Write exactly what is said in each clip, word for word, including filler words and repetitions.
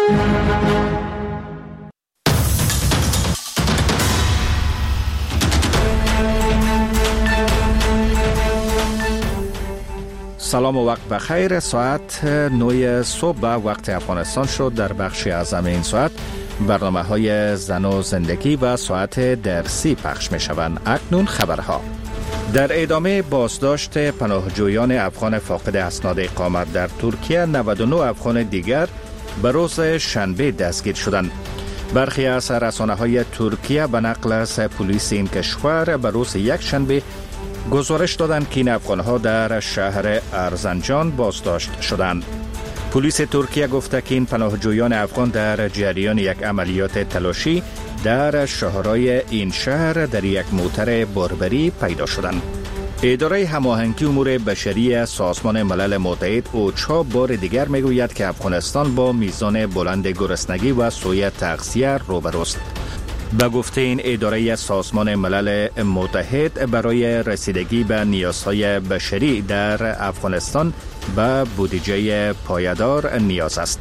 سلام و وقت بخیر. ساعت نه صبح به وقت افغانستان شد. در بخشی از این ساعت برنامه های زن و زندگی و ساعت درسی پخش می شوند. اکنون خبرها. در ادامه بازداشت پناهجویان افغان فاقد اسناد اقامت در ترکیه، نود و نه افغان دیگر به روز شنبه دستگیر شدند. برخی از رسانه‌های ترکیه به نقل از پلیس این کشور به روز یک شنبه گزارش دادند که این افغان‌ها در شهر ارزنجان بازداشت شدند. پلیس ترکیه گفته که این پناهجویان افغان در جریان یک عملیات تلاشی در شهرهای این شهر در یک موتر باربری پیدا شدند. اداره هماهنگی امور بشری سازمان ملل متحد اوچا بار دیگر میگوید که افغانستان با میزان بلند گرسنگی و سوء تغذیه روبروست. به گفته این اداره سازمان ملل متحد، برای رسیدگی به نیازهای بشری در افغانستان به بودجه پایدار نیاز است.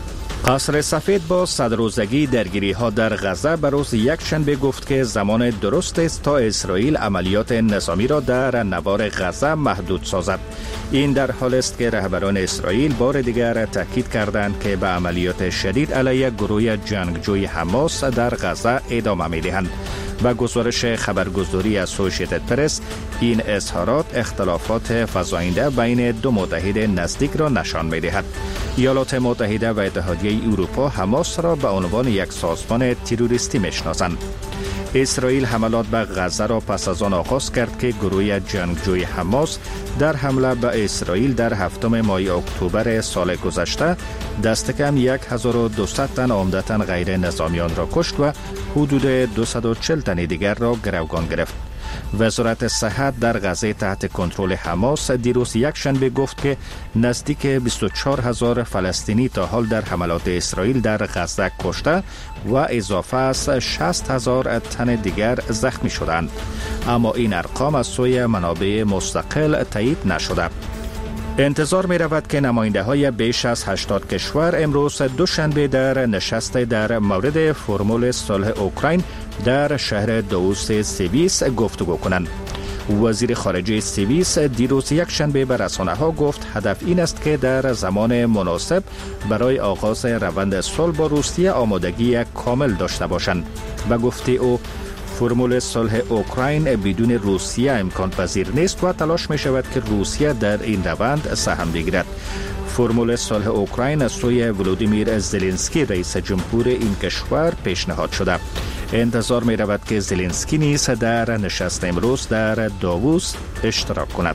قصر سفید با صدروزگی درگیری ها در غزه به روز یک شنبه گفت که زمان درست است تا اسرائیل عملیات نظامی را در نوار غزه محدود سازد. این در حال است که رهبران اسرائیل بار دیگر تاکید کردند که به عملیات شدید علیه گروه جنگجوی حماس در غزه ادامه می‌دهند. و گزارش خبرگزاری اسوسییتد پرس، این اظهارات اختلافات فزاینده بین دو متحد نزدیک را نشان می‌دهد. ایالات متحده و اتحادیه اروپا حماس را به عنوان یک سازمان تروریستی می‌شناسند. اسرائیل حملات به غزه را پس از آن آغاز کرد که گروه جنگجوی حماس در حمله به اسرائیل در هفتم ماه اکتبر سال گذشته دست کم صد و دویست تن عمدتاً غیر نظامیان را کشت و حدود دویست و چهل تن دیگر را گروگان گرفت. وزارت صحت در غزه تحت کنترل حماس دیروز یک شنبه گفت که نزدیک بیست و چهار هزار فلسطینی تا حال در حملات اسرائیل در غزه کشته و اضافه از شصت هزار تن دیگر زخمی شدند. اما این ارقام از سوی منابع مستقل تایید نشده. انتظار می رود که نماینده های بیش از هشتاد کشور امروز دوشنبه در نشست در مورد فرمول صلح اوکراین در شهر داووس سوئیس گفتگو کنند. وزیر خارجه سوئیس دیروز یک شنبه به رسانه ها گفت هدف این است که در زمان مناسب برای آغاز روند صلح با روسیه آمادگی کامل داشته باشند. و گفته او فرمول صلح اوکراین بدون روسیه امکان پذیر نیست و تلاش می شود که روسیه در این روند سهم بگیرد. فرمول صلح اوکراین از سوی ولودیمیر زلنسکی رئیس جمهور این کشور پیشنهاد شده. انتظار می رود که زلنسکی نیز در نشست امروز در داووس اشتراک کند.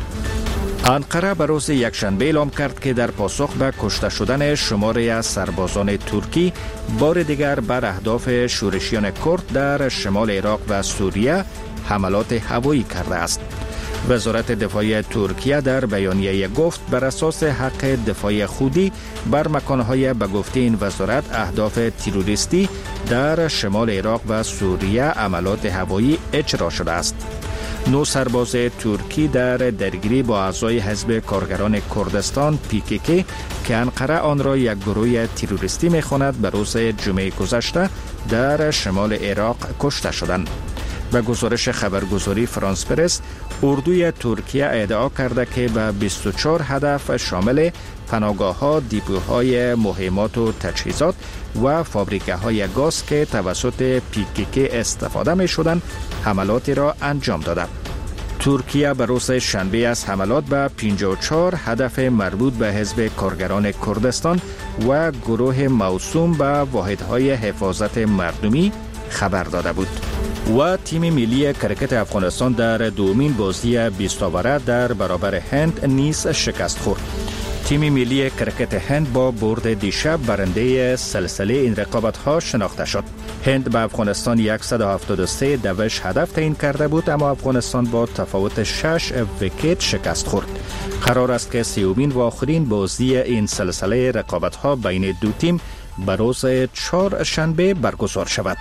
انقره به روز یکشنبه اعلام کرد که در پاسخ به کشته شدن شماری از سربازان ترکی بار دیگر بر اهداف شورشیان کرد در شمال عراق و سوریه حملات هوایی کرده است. وزارت دفاع ترکیه در بیانیه گفت بر اساس حق دفاع خودی بر مکانهای به گفته این وزارت اهداف تروریستی در شمال عراق و سوریه عملیات هوایی اجرا شده است. نو سرباز ترکی در درگیری با اعضای حزب کارگران کردستان پی کی کی که انقره آن را یک گروه تروریستی می‌خواند به روز جمعه گذشته در شمال عراق کشته شدند. و گزارش خبرگزاری فرانس پرس، اردوی ترکیه ادعا کرده که به بیست و چهار هدف شامل پناهگاه‌ها، دیپوهای مهمات و تجهیزات و فابریکه‌های گاز که توسط پی کی کی استفاده می‌شدند حملاتی را انجام داده. ترکیه به روز شنبه از حملات به پنجاه و چهار هدف مربوط به حزب کارگران کردستان و گروه موسوم به واحدهای حفاظت مردمی خبر داده بود. و تیم ملی کرکت افغانستان در دومین بازی بیست اوره در برابر هند نیز شکست خورد. تیم ملی کرکت هند با برد دیشب برنده سلسله این رقابت ها شناخته شد. هند به افغانستان صد و هفتاد و سه دوش هدف تعیین کرده بود، اما افغانستان با تفاوت شش ویکت شکست خورد. قرار است که سومین و آخرین بازی این سلسله رقابت ها بین دو تیم به روز چهار شنبه برگزار شود.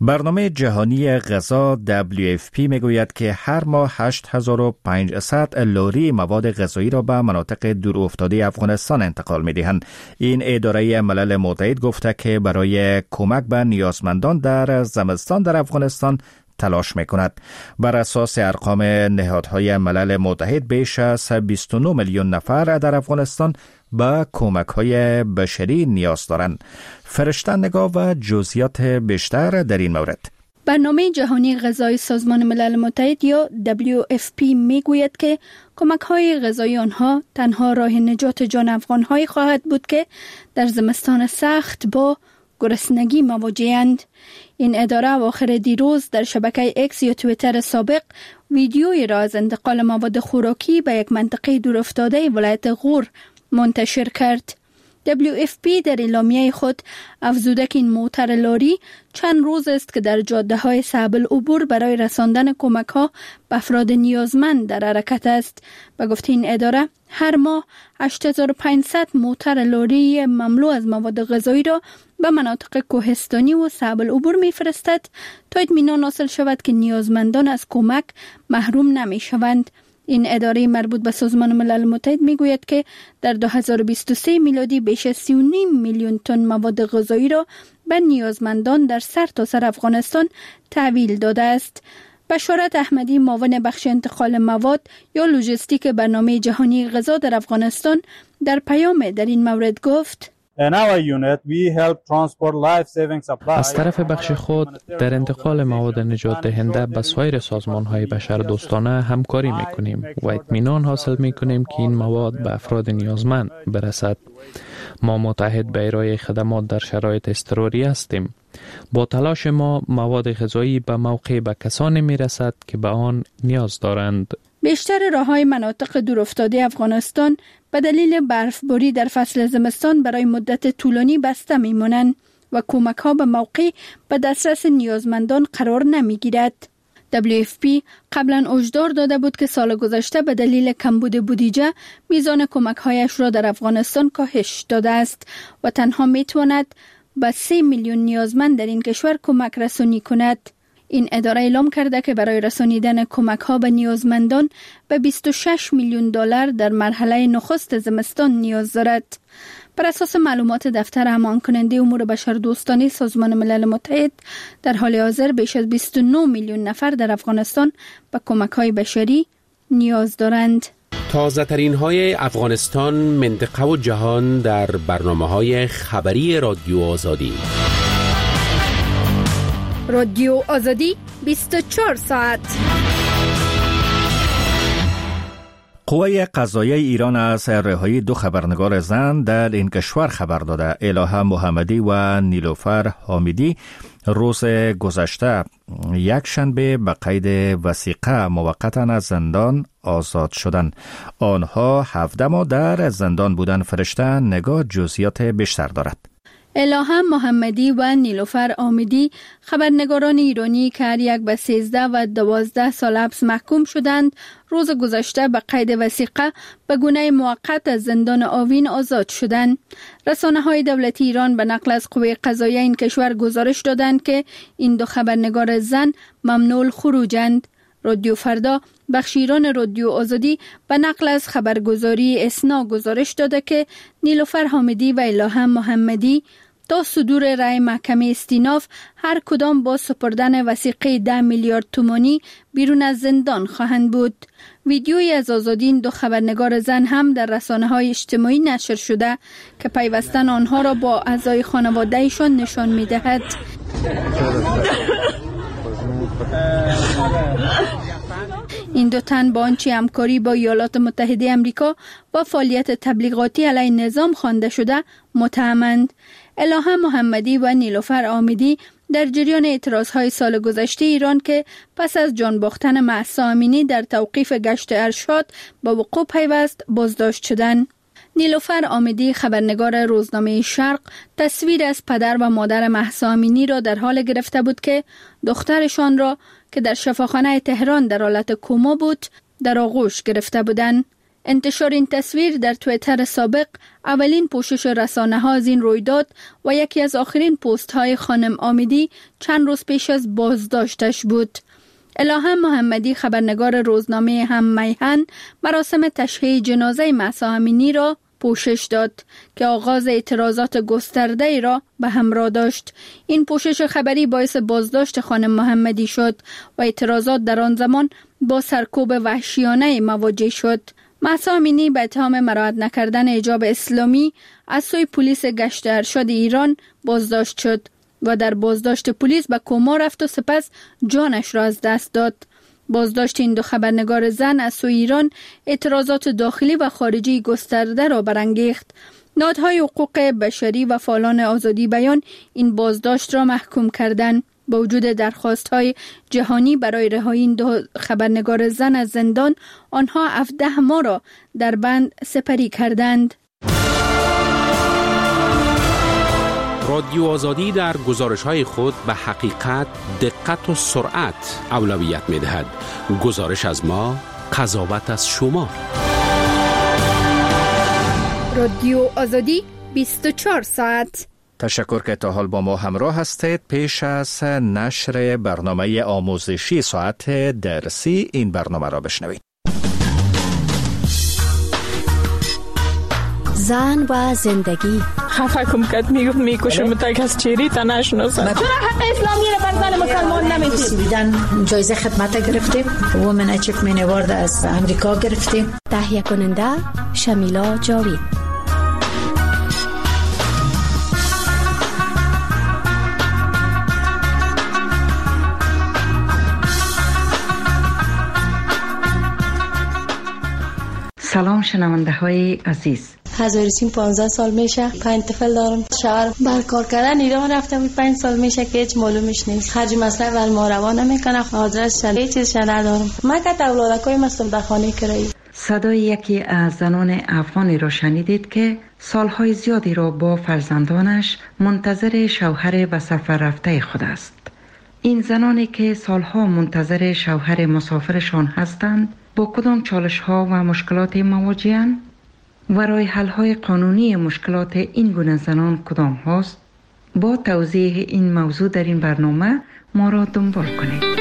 برنامه جهانی غذا دبلیو اف پی میگوید که هر ماه هشت هزار و پانصد لاری مواد غذایی را به مناطق دور افتاده افغانستان انتقال می‌دهند. این اداره ملل متحد گفته که برای کمک به نیازمندان در زمستان در افغانستان تلاش می‌کند. بر اساس ارقام نهادهای ملل متحد بیش از بیست و نه میلیون نفر در افغانستان به کمک‌های بشری نیاز دارند. فرشته نگاه و جزئیات بیشتر در این مورد. برنامه جهانی غذای سازمان ملل متحد یا دبلیو اف پی میگوید که کمک‌های غذایی آنها تنها راه نجات جان افغان‌های خواهد بود که در زمستان سخت با گرسنگی مواجه‌اند. این اداره اواخر دیروز در شبکه اکس یا توییتر سابق ویدیویی را از انتقال مواد خوراکی به یک منطقه دورافتاده ولایت غور منتشر کرد. دبلیو اف پی در اعلامیه خود افزوده که این موتر لاری چند روز است که در جاده های صعب العبور برای رساندن کمک ها به افراد نیازمند در حرکت است. به گفته این اداره هر ماه هشت هزار و پانصد موتر لاری مملو از مواد غذایی را به مناطق کوهستانی و صعب العبور میفرستد تا اطمینان حاصل شود که نیازمندان از کمک محروم نمی شوند. این اداره مربوط به سازمان ملل متحد میگوید که در دو هزار و بیست و سه میلادی بیش از سی و نیم میلیون تن مواد غذایی را به نیازمندان در سرتاسر افغانستان تحویل داده است. بشارت احمدی معاون بخش انتقال مواد یا لوجستیک برنامه جهانی غذا در افغانستان در پیام در این مورد گفت: از طرف بخش خود در انتقال مواد نجات دهنده به سایر سازمان‌های بشردوستانه همکاری می‌کنیم و اطمینان حاصل می‌کنیم که این مواد به افراد نیازمند برسد. ما متحد به ارائه خدمات در شرایط اضطراری هستیم. با تلاش ما مواد غذایی به موقع به کسانی می‌رسد که به آن نیاز دارند. بیشتر راه‌های مناطق دورافتاده افغانستان به دلیل برفباری در فصل زمستان برای مدت طولانی بسته می‌مانند و کمک‌ها به موقع به دسترس نیازمندان قرار نمی‌گیرد. دبلیو اف پی قبلا هشدار داده بود که سال گذشته به دلیل کمبود بودجه میزان کمک‌هایش را در افغانستان کاهش داده است و تنها می‌تواند به سه میلیون نیازمند در این کشور کمک رسانی کند. این اداره اعلام کرده که برای رسانیدن کمک‌ها به نیازمندان به بیست و شش میلیون دلار در مرحله نخست زمستان نیاز دارد. بر اساس معلومات دفتر امان کننده امور بشردوستانه سازمان ملل متحد در حال حاضر بیش از بیست و نه میلیون نفر در افغانستان به کمک‌های بشری نیاز دارند. تازه ترین های افغانستان، منطقه و جهان در برنامه‌های خبری رادیو آزادی. رادیو آزادی بیست و چهار ساعت. قوه قضاییه ایران از رهایی دو خبرنگار زن در این کشور خبر داده. الهه محمدی و نیلوفر حامدی روز گذشته یک شنبه به قید وثیقه موقتا از زندان آزاد شدند. آنها هفده ماه در زندان بودند. فرشته نگاه جزئیات بیشتر دارد. الهه محمدی و نیلوفر حامدی خبرنگاران ایرانی که هر یک به سیزده و دوازده سال حبس محکوم شدند روز گذشته به قید وثیقه به گونه موقت از زندان آوین آزاد شدند. رسانه‌های دولتی ایران به نقل از قوه قضاییه این کشور گزارش دادند که این دو خبرنگار زن ممنوع الخروجند. رادیو فردا بخش ایران رادیو آزادی به نقل از خبرگزاری اسنا گزارش داده که نیلوفر حامدی و الهه محمدی تا صدور رأی محکمه استیناف هر کدام با سپردن وثیقه ده میلیارد تومانی بیرون از زندان خواهند بود. ویدیویی از آزادی این دو خبرنگار زن هم در رسانه‌های اجتماعی نشر شده که پیوستن آنها را با اعضای خانواده‌شان نشان می‌دهد. این دو تن با آنچه همکاری با ایالات متحده آمریکا و فعالیت تبلیغاتی علیه نظام خوانده شده متهمند. الهه محمدی و نیلوفر حامدی در جریان اعتراضهای سال گذشته ایران که پس از جان باختن مهسا امینی در توقیف گشت ارشاد به وقوع پیوست بازداشت شدند. نیلوفر حامدی خبرنگار روزنامه شرق تصویر از پدر و مادر مهسا امینی را در حال گرفته بود که دخترشان را که در شفاخانه تهران در حالت کما بود در آغوش گرفته بودند. انتشار این تصویر در توییتر سابق اولین پوشش رسانه ها از این رویداد و یکی از آخرین پست های خانم آمیدی چند روز پیش از بازداشتش بود. الهام محمدی خبرنگار روزنامه هم میهن مراسم تشییع جنازه مهسا امینی را پوشش داد که آغاز اعتراضات گسترده را به همراه داشت. این پوشش خبری باعث بازداشت خانم محمدی شد و اعتراضات در آن زمان با سرکوب وحشیانه مواجه شد. مهسا امینی به اتهام مراعات نکردن حجاب اسلامی از سوی پلیس گشت ارشد ایران بازداشت شد و در بازداشت پلیس به کما رفت و سپس جانش را از دست داد. بازداشت این دو خبرنگار زن از سوی ایران اعتراضات داخلی و خارجی گسترده را برانگیخت. نهادهای حقوق بشری و فعالان آزادی بیان این بازداشت را محکوم کردند. با وجود درخواست‌های جهانی برای رهایی این دو خبرنگار زن از زندان، آنها هفده ماه را در بند سپری کردند. رادیو آزادی در گزارش‌های خود به حقیقت، دقت و سرعت اولویت می‌دهد. گزارش از ما، قضاوت از شما. رادیو آزادی بیست و چهار ساعت. تشکر که تا حال با ما همراه هستید. پیش از نشر برنامه آموزشی ساعت درسی این برنامه را بشنوید. زن و زندگی. خفه کم کت میگفت میکشم تا از چیری تا نشناسم. چرا حق اسلامی رو بر زن مسلمان نمیدید؟ سویدن جایزه خدمت گرفتیم. وومن اچیومنت اوارد از امریکا گرفتیم. تهیه کننده شمیلا جاوید. سلام شنونده های عزیز. هزارسیم پانزده سال میشه، پنج طفل دارم. شوهر بر کار کردن ایران رفته بود، پنج سال میشه که هیچ معلومش نیست. خرج مصرف ول ما روانه میکنه، آدرس شده هیچ چیزش ندارم. من که اولادکای مستم در خانه کرایی. صدای یکی از زنان افغانی را شنیدید که سالهای زیادی را با فرزندانش منتظر شوهر به سفر رفته خود است. این زنانی که سالها منتظر شوهر مسافرشان هستند با کدام چالش ها و مشکلات مواجه‌اند و راه حل های قانونی مشکلات این گونه زنان کدام هاست؟ با توضیح این موضوع در این برنامه ما را دنبال کنید.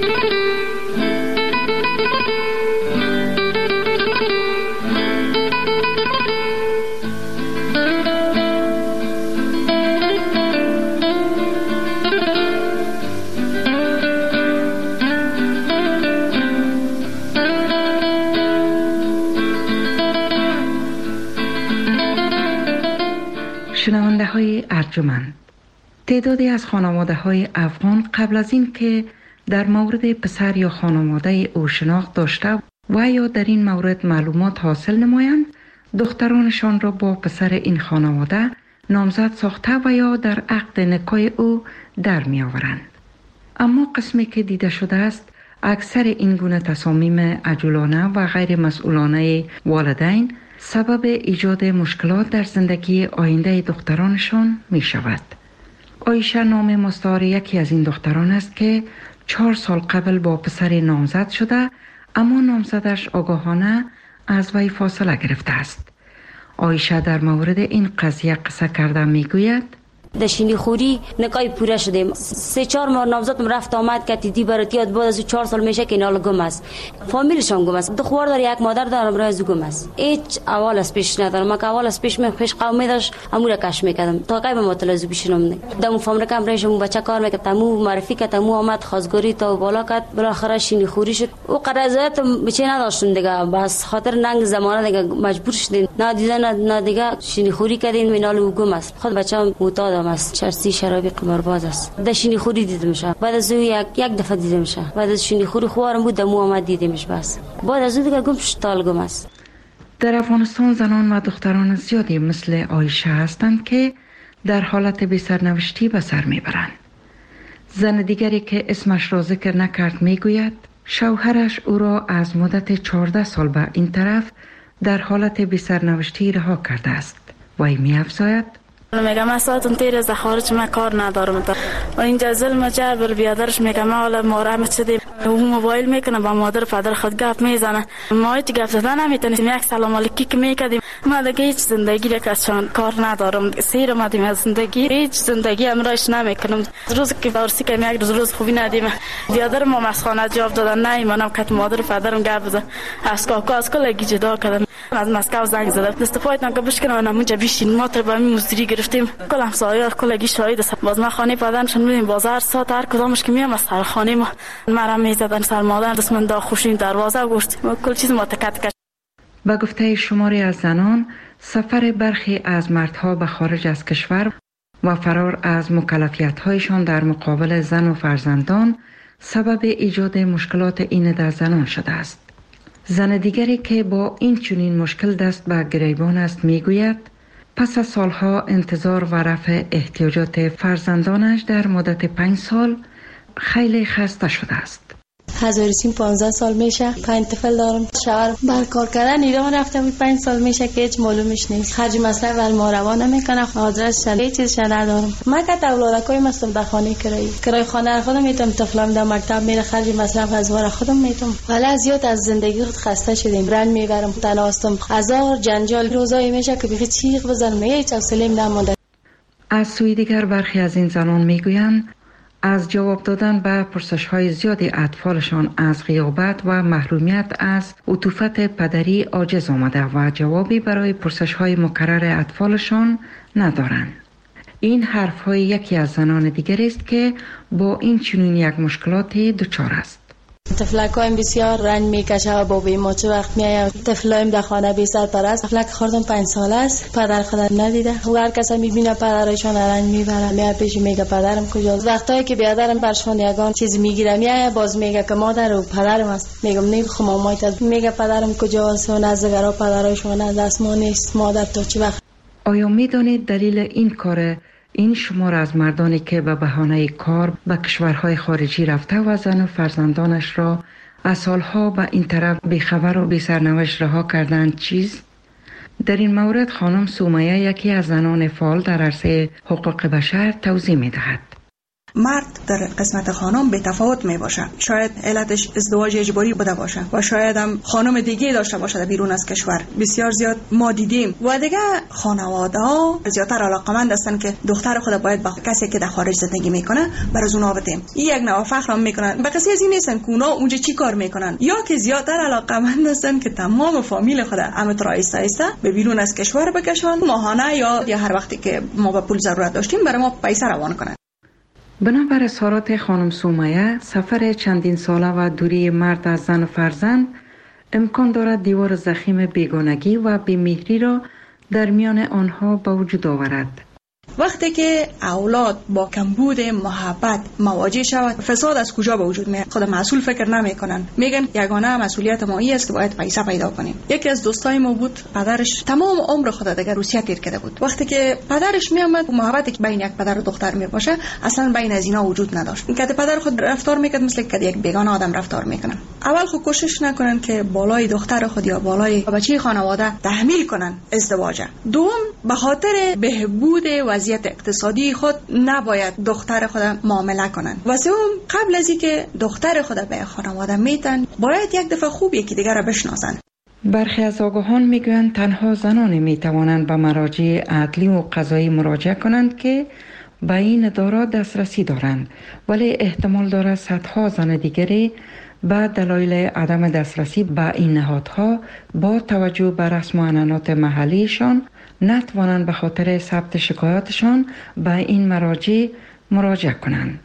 شنونده های ارجمند، تعدادی از خانواده های افغان قبل از این که در مورد پسر یا خانواده او شناخت داشته و یا در این مورد معلومات حاصل نمایند، دخترانشان را با پسر این خانواده نامزد ساخته و یا در عقد نکاح او در می آورند. اما قسمی که دیده شده است، اکثر این گونه تصامیم عجولانه و غیر مسئولانه والدین سبب ایجاد مشکلات در زندگی آینده دخترانشان می شود. عایشه نام مستعار یکی از این دختران است که چهار سال قبل با پسر نامزد شده، اما نامزدش آگاهانه از وی فاصله گرفته است. عایشه در مورد این قضیه قصه کرده می گوید: دشینی خوری نکای پوره شدیم. سه چهار ماه نامزدم رفت آمد که دیدی برات یاد بعد از چهار سال میشه که نال گم است. فامیلشون گم است. دختر داره، یک مادر دارم، راه گم است. هیچ اول از پیش ندارم. من که اول از پیش می پیش قومی داشت امور کش میکردم تا کی به مطلع بشینم نه. دم فامیل کم رشم بچه کار میکرد، تمو معرفی کرد، تمو آمد خواستگاری تا بالا کرد، بالاخره شینی خوری شد. او قرارداد بچه نداشتن دیگه، بس خاطر ننگ زمانه دیگه مجبور شدین. نه دیدن نه دیگه شینی خوری کردین، مینال گم است. خود بچه‌ام معتاد است، چرسی شرابی قمارباز است. دشینی خوری دیدمش. بعد از یک یک دفعه دیدمش. بعد از شینی خوری خوارم بود، دمو آمد دیدمش. بس بعد از دیگه گم شتال گم است. در افغانستان زنان و دختران زیادی مثل عایشه هستند که در حالت بی سرنوشتی به سر میبرند. زن دیگری که اسمش را ذکر نکرد میگوید شوهرش او را از مدت چهارده سال به این طرف در حالت بی سرنوشتی رها کرده است. وی می‌افزاید: میگم من ساعتون تیر از خارج من کار ندارم و اینجا ظلم جبر بیادرش میگم ما حالا مورم شدیم او موبایل میکنه با مادر پدر خود گپ میزنه ما هیچ گپ زدن نمیتونیم یک سلام علیکی که میکردیم ما دیگه هیچ زندگی را کشان کار ندارم سیر اومدیم از زندگی هیچ زندگی امرایش نمیکنم روز که فارسی که یک روز روز خوبی ندیم بیادر ما مسخانه جواب دادن نه منم که مادر پدرم گپ بزن از کاکا از کلگی جدا کردن از مسکو زنگ زدم دست پایتون که بشکنم من اونجا بیشین ما تر با می مزدوری گرفتیم کل همسایه کلگی شاهد است باز ما خانه پدرشون میریم بازار ساعت هر کدامش که میام از سر خانه ما مرا میزدن سر مادر دست من دا خوشین دروازه گشت کل چیز ما تکت کش. با گفته شماری از زنان سفر برخی از مردها به خارج از کشور و فرار از مکلفیت‌هایشان در مقابل زن و فرزندان سبب ایجاد مشکلات این در زنان شده است. زن دیگری که با این چنین مشکل دست به گریبان است میگوید پس از سالها انتظار و رفع احتیاجات فرزندانش در مدت پنج سال خیلی خسته شده است. هزار و سیم پانزده سال میشه پنج طفل دارم شوهر بر کار کردن ایران رفته بود پنج سال میشه که هیچ معلومش نیست خرج مصرف ول ما روا نمیکنه آدرس شده هیچ چیزش ندارم من که اولادکای مستم در خانه کرایی کرای خانه خودم میتونم طفلم در مکتب میره خرج مصرف از وار خودم میتونم حالا زیاد از زندگی خود خسته شدیم رنج میبرم تناستم هزار جنجال روزایی میشه که بخی چیغ بزنم هیچ حوصله نمونده. از سوی دیگر برخی از این زنان میگویند از جواب دادن به پرسش‌های زیادی اطفالشان از غیابت و محرومیت از عطوفت پدری عاجز آمده و جوابی برای پرسش‌های مکرر اطفالشان ندارند. این حرف‌های یکی از زنان دیگر است که با این چنین یک مشکلاتی دچار است. طفلکایم بسیار رنج میکشه و بابی ما چه وقت میایم طفلایم در خانه بی سرپرست طفلک خوردم پنج ساله است پدر خودم ندیده و هر کس میبینه پدرشون رنج میبره میاد پیش میگه پدرم کجاست وقتایی که بیادرم برشون یگان چیز میگیره میاد باز میگه که مادر و پدرم است میگم نمیخوام مامایت میگه پدرم کجاست و نزدگرا پدرشون از دست ما نیست مادر تو چه وقت. آیا میدانید دلیل این کار این شمار از مردانی که به بهانه کار به کشورهای خارجی رفته و زن و فرزندانش را از سالها به این طرف بیخبر و بی سرنوشت رها کردند چیز؟ در این مورد خانم سومیه یکی از زنان فعال در عرصه حقوق بشر توضیح می دهد. مرد در قسمت خانم به تفاوت می باشه شاید علتش ازدواج اجباری بوده باشه و شاید هم خانم دیگه داشته باشه بیرون از کشور بسیار زیاد ما دیدیم و دیگه خانواده ها زیادتر علاقمند هستن که دختر خود باید با کسی که در خارج زندگی میکنه برای اونا بدیم این یک نوع فخر میکنن به کسی از این نیستن که اونا اونجا چی کار میکنن یا که زیادتر علاقمند هستن که تمام فامیل خود امت رایسته است به بیرون از کشور بکشن ماهانه یا یا هر وقتی که ما به پول ضرورت داشتیم برای ما پیسه روان کنن. بنابر اظهارات خانم سومیه سفر چندین ساله و دوری مرد از زن و فرزند امکان دارد دیوار ضخیم بیگانگی و بی‌مهری را در میان آنها به وجود آورد. وقتی که اولاد با کمبود محبت مواجه شود فساد از کجا به وجود میاد خود مسئول فکر نمیکنن میگن یگانه مسئولیت ما این است که باید پیسه پیدا کنیم. یکی از دوستای ما بود پدرش تمام عمر خود دیگه روسیه تیر کرده بود وقتی که پدرش میامد محبتی که بین یک پدر و دختر میباشه اصلا بین از اینا وجود نداشت که پدر خود رفتار میکرد مثل که یک بیگانه آدم رفتار میکنن. اول خود کوشش نکنن که بالای دختر خود یا بالای بچه خانواده تحمیل کنن ازدواج. دوم به خاطر بهبود وضعیت اقتصادی خود نباید دختر خود معامله کنن و سوم قبل از اینکه دختر خود به خانواده میتن باید یک دفعه خوب یکی دیگر را بشناسن. برخی از آگاهان میگویند تنها زنان میتوانند به مراجع عدلی و قضایی مراجعه کنند که به این ادارات دسترسی دارند ولی احتمال دارد صدها زن دیگری به دلایل عدم دسترسی به این نهادها با توجه به رسم و عنعنات محلیشان نتوانند به خاطر ثبت شکایاتشان به این مراجع مراجعه کنند.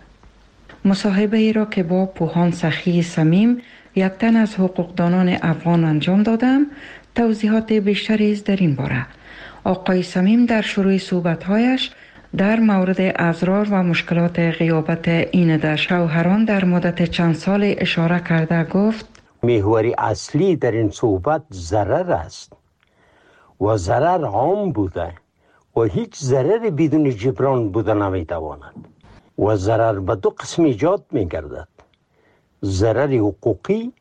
مصاحبه ای را که با پوهان سخی صمیم یک تن از حقوقدانان افغان انجام دادم توضیحات بیشتری است در این باره. آقای صمیم در شروع صحبت‌هایش در مورد اضرار و مشکلات غیابت این در شوهران در مدت چند سال اشاره کرده گفت محور اصلی در این صحبت ضرر است و ضرر عام بوده و هیچ ضرر بدون جبران بوده نمیتواند و ضرر به دو قسم ایجاد میگردد ضرر حقوقی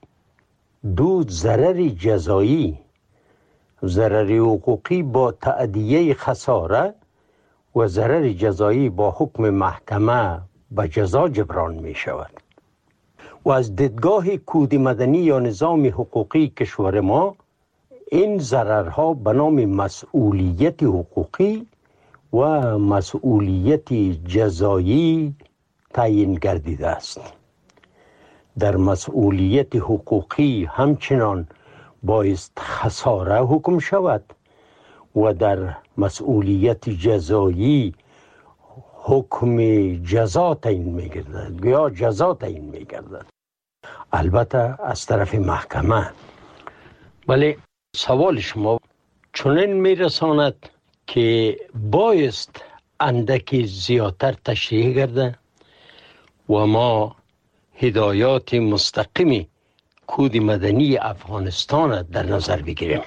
دو ضرر جزایی ضرر حقوقی با تأدیه خساره و ضرر جزایی با حکم محکمه به جزا جبران می شود. و از دیدگاه کود مدنی یا نظام حقوقی کشور ما این ضررها به نام مسئولیت حقوقی و مسئولیت جزایی تعیین گردیده است. در مسئولیت حقوقی همچنان بایست خساره حکم شود و در مسئولیت جزایی حکم جزا تعیین می گردد یا جزا تعیین می گردد، البته از طرف محکمه. ولی سوال شما چنین می رساند که بایست اندکی زیادتر تشریح گرده و ما هدایات مستقیمی کود مدنی افغانستان در نظر بگیریم،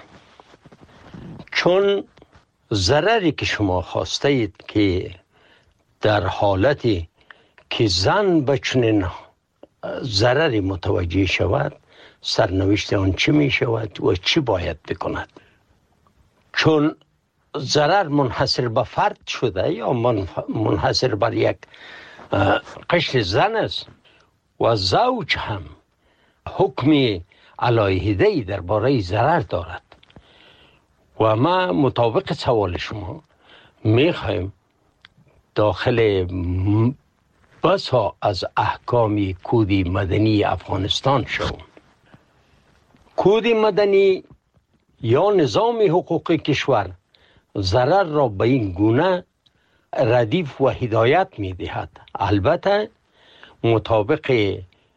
چون ضرری که شما خواسته اید که در حالتی که زن به چنین ضرری متوجه شود سرنوشت آن چی می شود و چی باید بکند. چون ضرر منحصر به فرد شده یا منحصر بر یک قشر زن است و زوج هم حکم علیحده‌ای درباره ضرر دارد و ما مطابق سوال شما میخوایم داخل بسا از احکام کود مدنی افغانستان شوم. کود مدنی یا نظام حقوقی کشور ضرر را به این گونه ردیف و هدایت می دهد، البته مطابق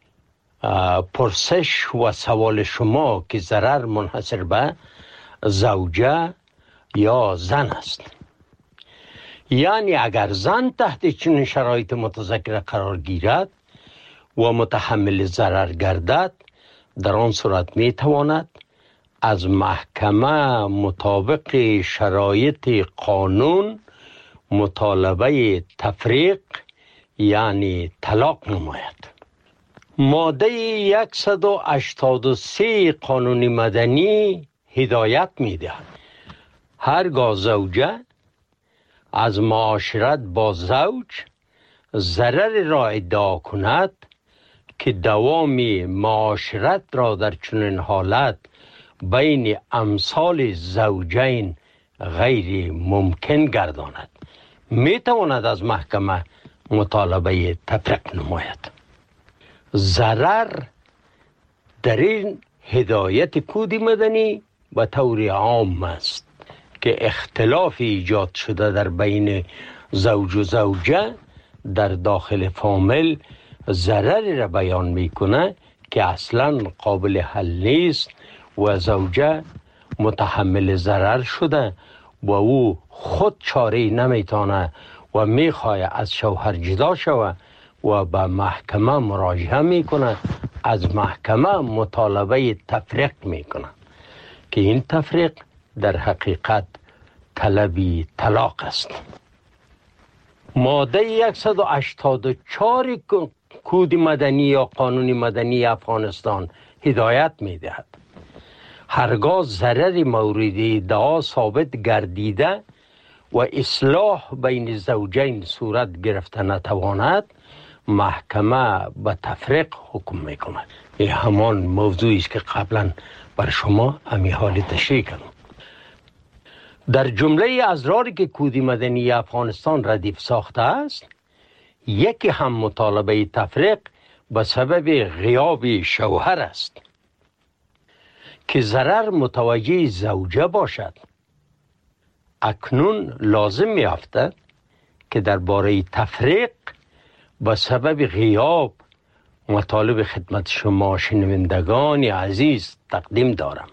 پرسش و سوال شما که ضرر منحصر به زوجه یا زن است. یعنی اگر زن تحت چنین شرایط متذکره قرار گیرد و متحمل ضرر گردد، در آن صورت می تواند از محکمه مطابق شرایط قانون مطالبه تفریق یعنی طلاق نماید. ماده صد و هشتاد و سه قانون مدنی هدایت می دهد هرگاه زوجه از معاشرت با زوج ضرر را ادعا کند که دوام معاشرت را در چنین حالت بین امثال زوجین غیر ممکن گرداند، می تواند از محکمه مطالبه تفریق نماید. ضرر در این هدایت کود مدنی به طور عام است که اختلاف ایجاد شده در بین زوج و زوجه در داخل فامیل ضرری را بیان میکنه که اصلا قابل حل نیست و زوجه متحمل ضرر شده و او خود چاره نمیتونه و میخواه از شوهر جدا شود و به محکمه مراجعه میکنه، از محکمه مطالبه تفریق میکنه که این تفریق در حقیقت طلبی طلاق است. ماده صد و هشتاد و چهار کود مدنی یا قانون مدنی افغانستان هدایت میدهد هرگاه ضرر مورد ادعا ثابت گردیده و اصلاح بین زوجین صورت گرفته نتواند، محکمه به تفریق حکم میکند. این همان موضوعی است که قبلا بر شما امی حال تشریح کردم. در جمله ازراری که کود مدنی افغانستان ردیف ساخته است، یکی هم مطالبه تفریق به سبب غیاب شوهر است که ضرر متوجه زوجه باشد. اکنون لازم می افتد که درباره تفریق به سبب غیاب مطالب خدمت شما شنوندگان عزیز تقدیم دارم.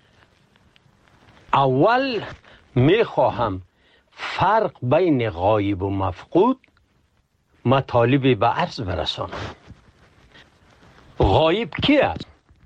اول می خواهم فرق بین غایب و مفقود مطالب به عرض برسانم. غایب کی است؟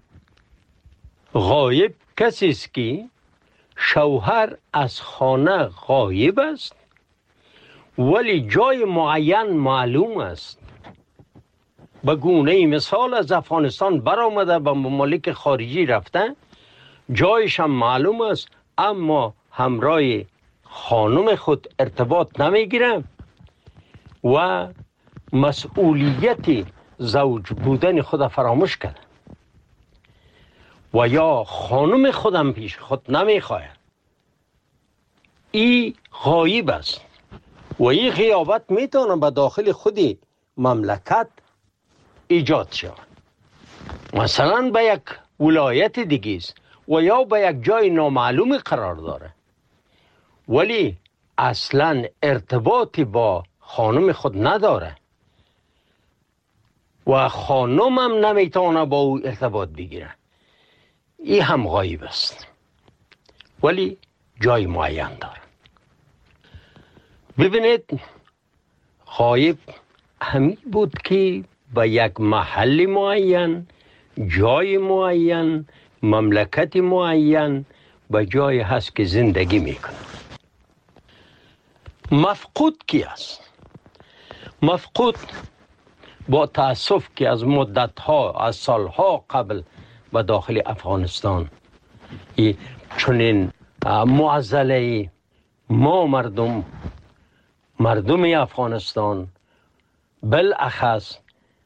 غایب کسی است که شوهر از خانه غایب است ولی جای معین معلوم است. به گونه مثال از افغانستان برآمده به ممالک خارجی رفته، جایش هم معلوم است اما همراه خانم خود ارتباط نمیگیره و مسئولیت زوج بودن خود فراموش کرده و یا خانم خودم پیش خود نمیخواه، این غایب است و این غیابت میتونه به داخل خودی مملکت ایجاد شود. مثلا به یک ولایت دیگه است و یا به یک جای نامعلوم قرار داره ولی اصلا ارتباطی با خانم خود نداره و خانم هم نمیتونه با او ارتباط بگیره، این هم غایب است ولی جای معین داره. ببینید غایب همین بود که به یک محل معین، جای معین، مملکت معین به جای هست که زندگی میکنه. مفقود کی است؟ مفقود با تأسف که از مدتها، از سالها قبل به داخل افغانستان چنین معضله ما مردم مردم افغانستان بالاخص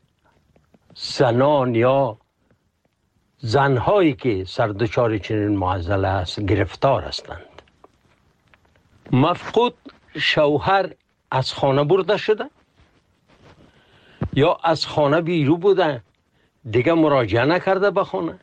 زنان یا زنهایی که سردچار چنین معضله است گرفتار هستند. مفقود شوهر از خانه برده شده یا از خانه بیرو بوده دیگه مراجعه نکرده به خانه،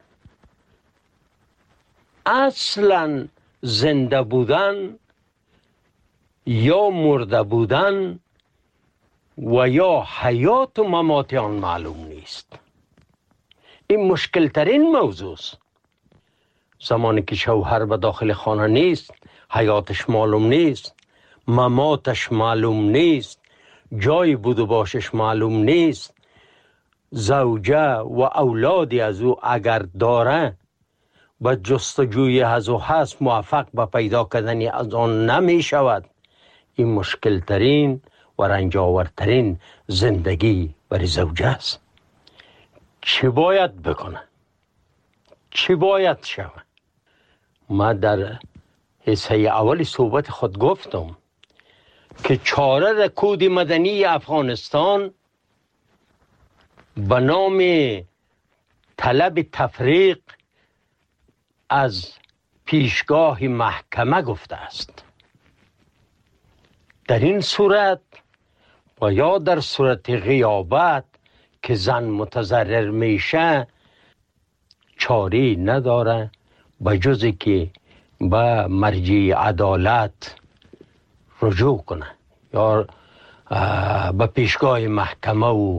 اصلا زنده بودن یا مرده بودن و یا حیات و ممات آن معلوم نیست. این مشکل ترین موضوع است. زمانی که شوهر به داخل خانه نیست، حیاتش معلوم نیست، مماتش معلوم نیست، جای بود و باشش معلوم نیست، زوجه و اولادی از او اگر داره به جستجوی از او هست موفق به پیدا کردن از آن نمی شود. این مشکل ترین و رنجاورترین زندگی برای زوجه است. چی باید بکنه؟ چی باید شود؟ ما در حصه اول صحبت خود گفتم که چاره کود مدنی افغانستان به نام طلب تفریق از پیشگاه محکمه گفته است. در این صورت و یا در صورت غیابت که زن متضرر میشه چاری نداره به جز که به مرجع عدالت رجوع کنه یا به پیشگاه محکمه و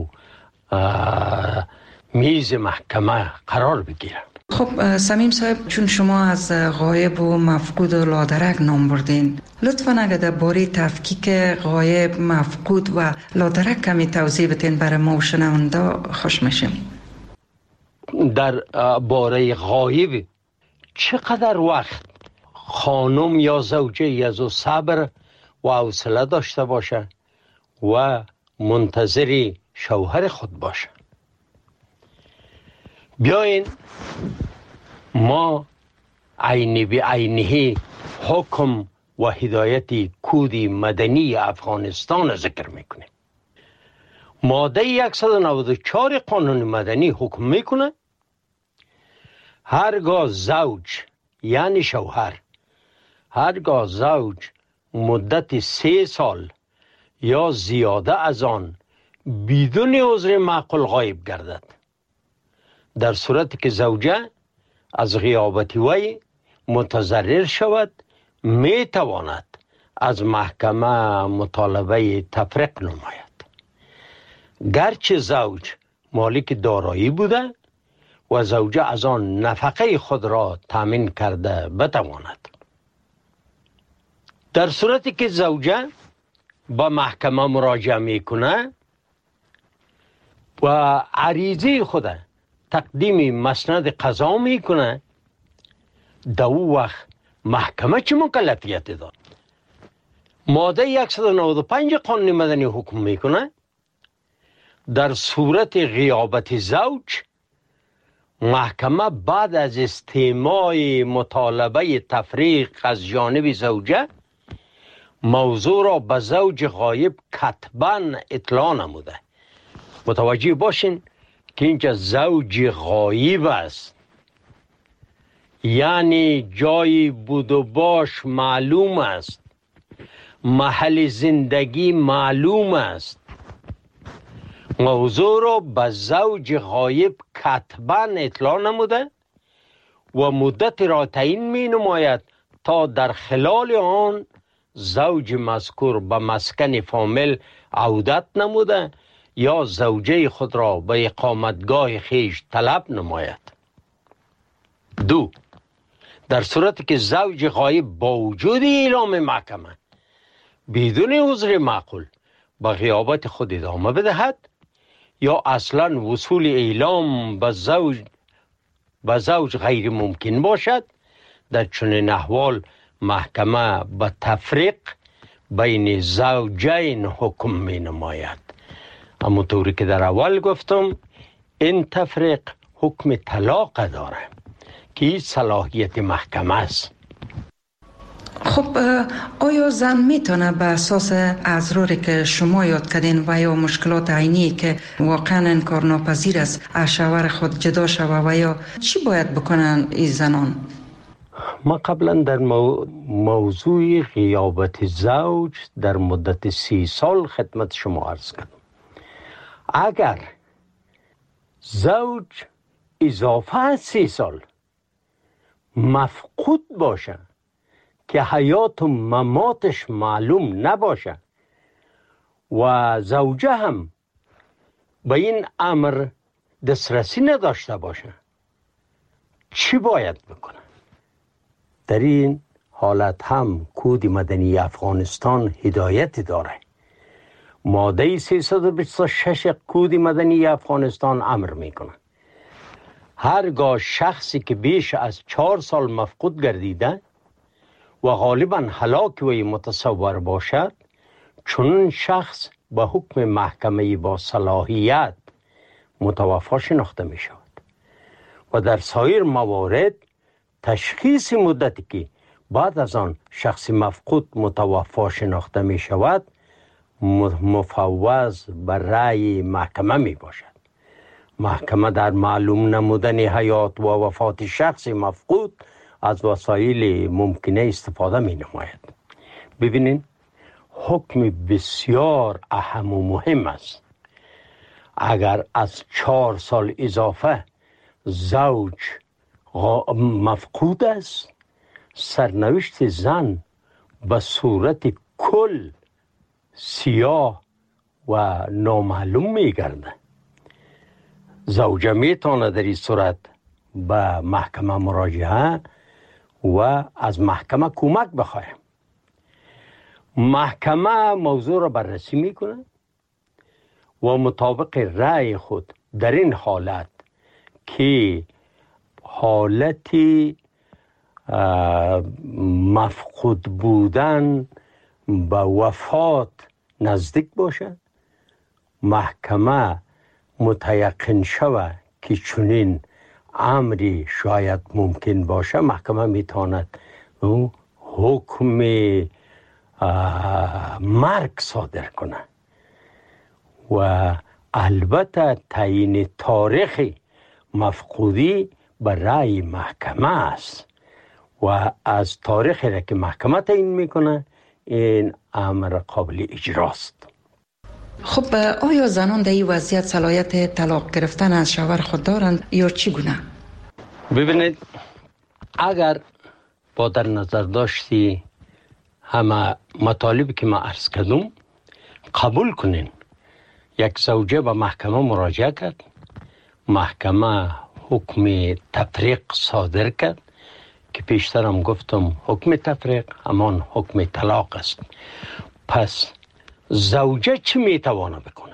میز محکمه قرار بگیره. خب صمیم صاحب، چون شما از غایب و مفقود و لادرک نام بردین، لطفاً اگر در باره تفکیک غایب، مفقود و لادرک کمی توضیح بتین برای ما و شنونده خوش میشیم. در باره غایب چقدر وقت خانم یا زوجه از او صبر و حوصله داشته باشه و منتظر شوهر خود باشه؟ بیاین ما عینی به عینی حکم و هدایت کود مدنی افغانستان ذکر میکنیم. ماده صد و نود و چهار قانون مدنی حکم میکنه هرگاه زوج یعنی شوهر هرگاه زوج مدت سه سال یا زیاده از آن بدون عذر معقول غایب گردد، در صورتی که زوجه از غیابت وی متضرر شود می تواند از محکمه مطالبه تفریق نماید، گرچه زوج مالک دارایی بوده و زوجه از آن نفقه خود را تامین کرده بتواند. در صورتی که زوجه با محکمه مراجعه میکنه و عریضه خود تقدیم مسند قضا میکنه، در او وقت محکمه چه مکلفیت داد؟ ماده صد و نود و پنج قانون مدنی حکم میکنه در صورت غیابت زوج محکمه بعد از استماع مطالبه تفریق از جانب زوجه موضوع را به زوج غایب کتباً اطلاع نموده. متوجه باشین که اینجا زوج غایب است، یعنی جای بود و باش معلوم است، محل زندگی معلوم است. موضوع را به زوج غایب کتباً اطلاع نموده و مدت را تعیین می نماید تا در خلال آن زوج مذکور به مسکن فامیل عودت نموده یا زوجه خود را به اقامتگاه خیش طلب نماید. دو، در صورتی که زوج غایب با وجود اعلام محکمه بدون عذر معقول به غیابت خود ادامه بدهد یا اصلا وصول اعلام به زوج به زوج غیر ممکن باشد، در چنین احوال محکمه به تفریق بین زوجین حکم می نماید. اما طوری که در اول گفتم این تفریق حکم طلاق داره که این صلاحیت محکمه است. خب آیا زن میتونه به اساس اضراری که شما یاد کردین و یا مشکلات عینی که واقعا انکارناپذیر است از شوهر خود جدا شوه و یا چی باید بکنن این زنان؟ ما قبلا در مو... موضوع غیابت زوج در مدت سی سال خدمت شما عرض کردم. اگر زوج اضافه از سی سال مفقود باشه که حیات و مماتش معلوم نباشه و زوجه هم به این امر دسترسی نداشته باشه، چی باید بکنه؟ در این حالت هم کود مدنی افغانستان هدایت داره. ماده سیصد و بیست و شش کود مدنی افغانستان امر میکنه هرگاه شخصی که بیش از چهار سال مفقود گردیده و غالبا هلاک وی متصور باشد، چون شخص به حکم محکمه با صلاحیت متوفی شناخته می شود و در سایر موارد تشخیص مدتی که بعد از آن شخص مفقود متوفی شناخته می شود مفوض به رأی محکمه می باشد. محکمه در معلوم نمودن حیات و وفات شخص مفقود از وسایل ممکنه استفاده می نماید. ببینین حکم بسیار اهم و مهم است. اگر از چهار سال اضافه زوج مفقود است، سرنوشت زن به صورت کل سیاه و نامعلوم می گرده. زوجه می تواند در این صورت به محکمه مراجعه و از محکمه کمک بخواهد. محکمه موضوع را بررسی میکنه و مطابق رأی خود در این حالت که حالتی مفقود بودن به وفات نزدیک باشد، محکمه متیقن شود که چنین امری شاید ممکن باشه، محکمه میتواند حکم مرگ صادر کنه و البته تعیین تاریخ مفقودی به رأی محکمه است و از تاریخی را که محکمه تعیین میکنه این امر قابل اجراست. خب آیا زنان در این وضعیت صلاحیت طلاق گرفتن از شوهر خود دارند یا چگونه؟ ببینید، اگر با در نظر داشتی همه مطالبی که ما عرض کردم قبول کنین، یک زوجه به محکمه مراجعه کرد، محکمه حکم تفریق صادر کرد که پیشترم گفتم حکم تفریق همان حکم طلاق است. پس زوجه چی میتوانه بکنه؟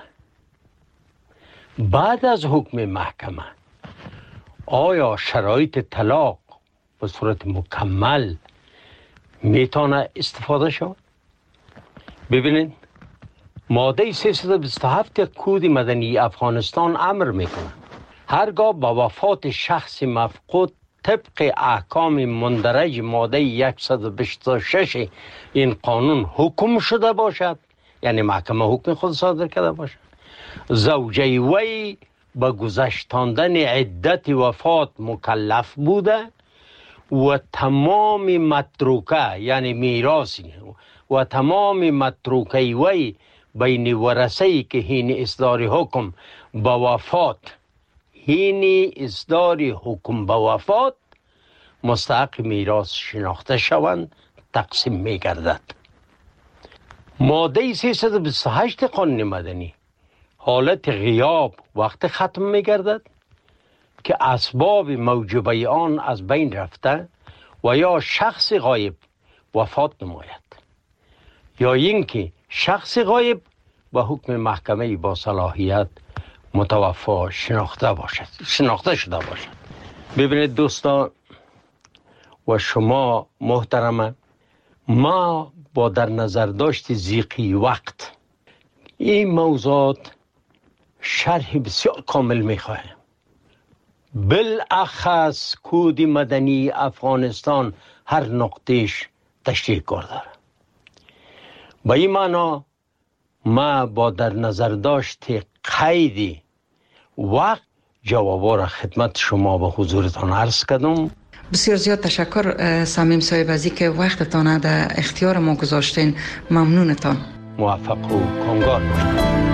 بعد از حکم محکمه آیا شرایط طلاق به صورت مکمل میتونه استفاده شود؟ ببینید، ماده سیصد و بیست و هفت کود مدنی افغانستان امر میکنه هرگاه با وفات شخص مفقود طبق احکام مندرج ماده صد و بیست و شش این قانون حکم شده باشد، یعنی محکمه حکم خود صادر کرده باشد، زوجه وی به گذشتاندن عدت وفات مکلف بوده و تمام متروکه یعنی میراثی و تمام متروکه وی بین ورثه‌ای که هین اصدار حکم به وفات هین اصدار حکم به وفات مستحق میراث شناخته شوند تقسیم می گردد. ماده سیصد و بیست و هشت قانون مدنی حالت غیاب وقت ختم می گردد که اسباب موجبه آن از بین رفته و یا شخص غایب وفات نماید یا اینکه شخص غایب به حکم محکمه با صلاحیت متوفا شناخته باشد شناخته شده باشد. ببینید دوستان و شما محترمه، ما با در نظر داشت ضیقی وقت این موضوعات شرح بسیار کامل میخواهیم. بالاخص کود مدنی افغانستان هر نقطهش تشریح کار داره. با این معنا ما با در نظر داشت قید وقت جوابا را خدمت شما به حضورتان عرض کردم. بسیار زیاد تشکر صمیم صاحب از اینکه وقتتان در اختیار ما گذاشتین. ممنونتان. موفق و کامگار باشید.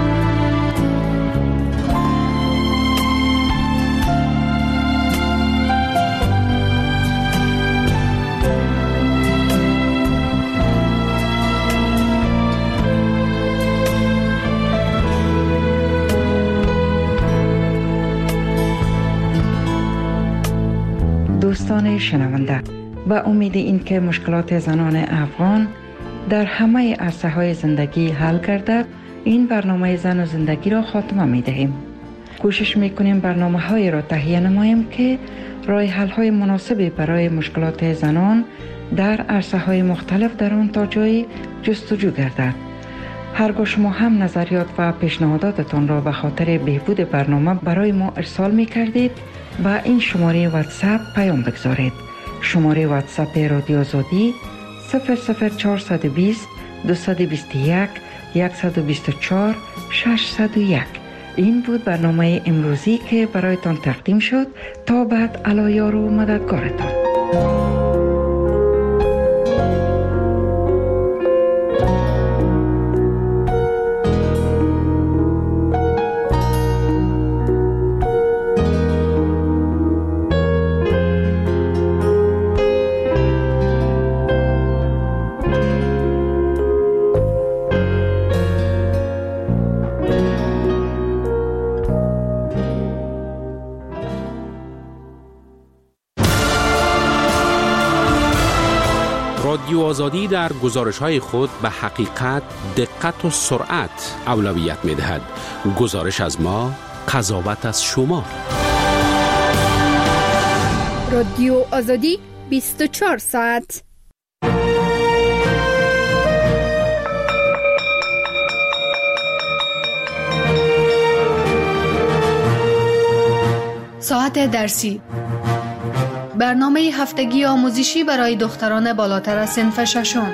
دوستان شنونده، با امید اینکه مشکلات زنان افغان در همه عرصه‌های زندگی حل گردد، این برنامه زن و زندگی را خاتمه می‌دهیم. کوشش می‌کنیم برنامه‌های را تهیه نماییم که راه حل‌های مناسبی برای مشکلات زنان در عرصه‌های مختلف در آن تا جایی جستجو گردد. هرگاه شما هم نظریات و پیشنهاداتتان را به خاطر بهبود برنامه برای ما ارسال می‌کردید، با این شماره واتساپ پیام بگذارید. شماره واتساپ رادیو آزادی صفر صفر چهارصد و بیست دویست و بیست و یک صد و بیست و چهار ششصد و یک. این بود برنامه امروزی که برایتان تقدیم شد. تا بعد علی و مددگارتان. رادیو آزادی در گزارش‌های خود به حقیقت، دقت و سرعت اولویت می‌دهد. گزارش از ما، قضاوت از شما. رادیو آزادی بیست و چهار ساعت. ساعت درسی، برنامه هفتگی آموزشی برای دختران بالاتر از صنف ششم.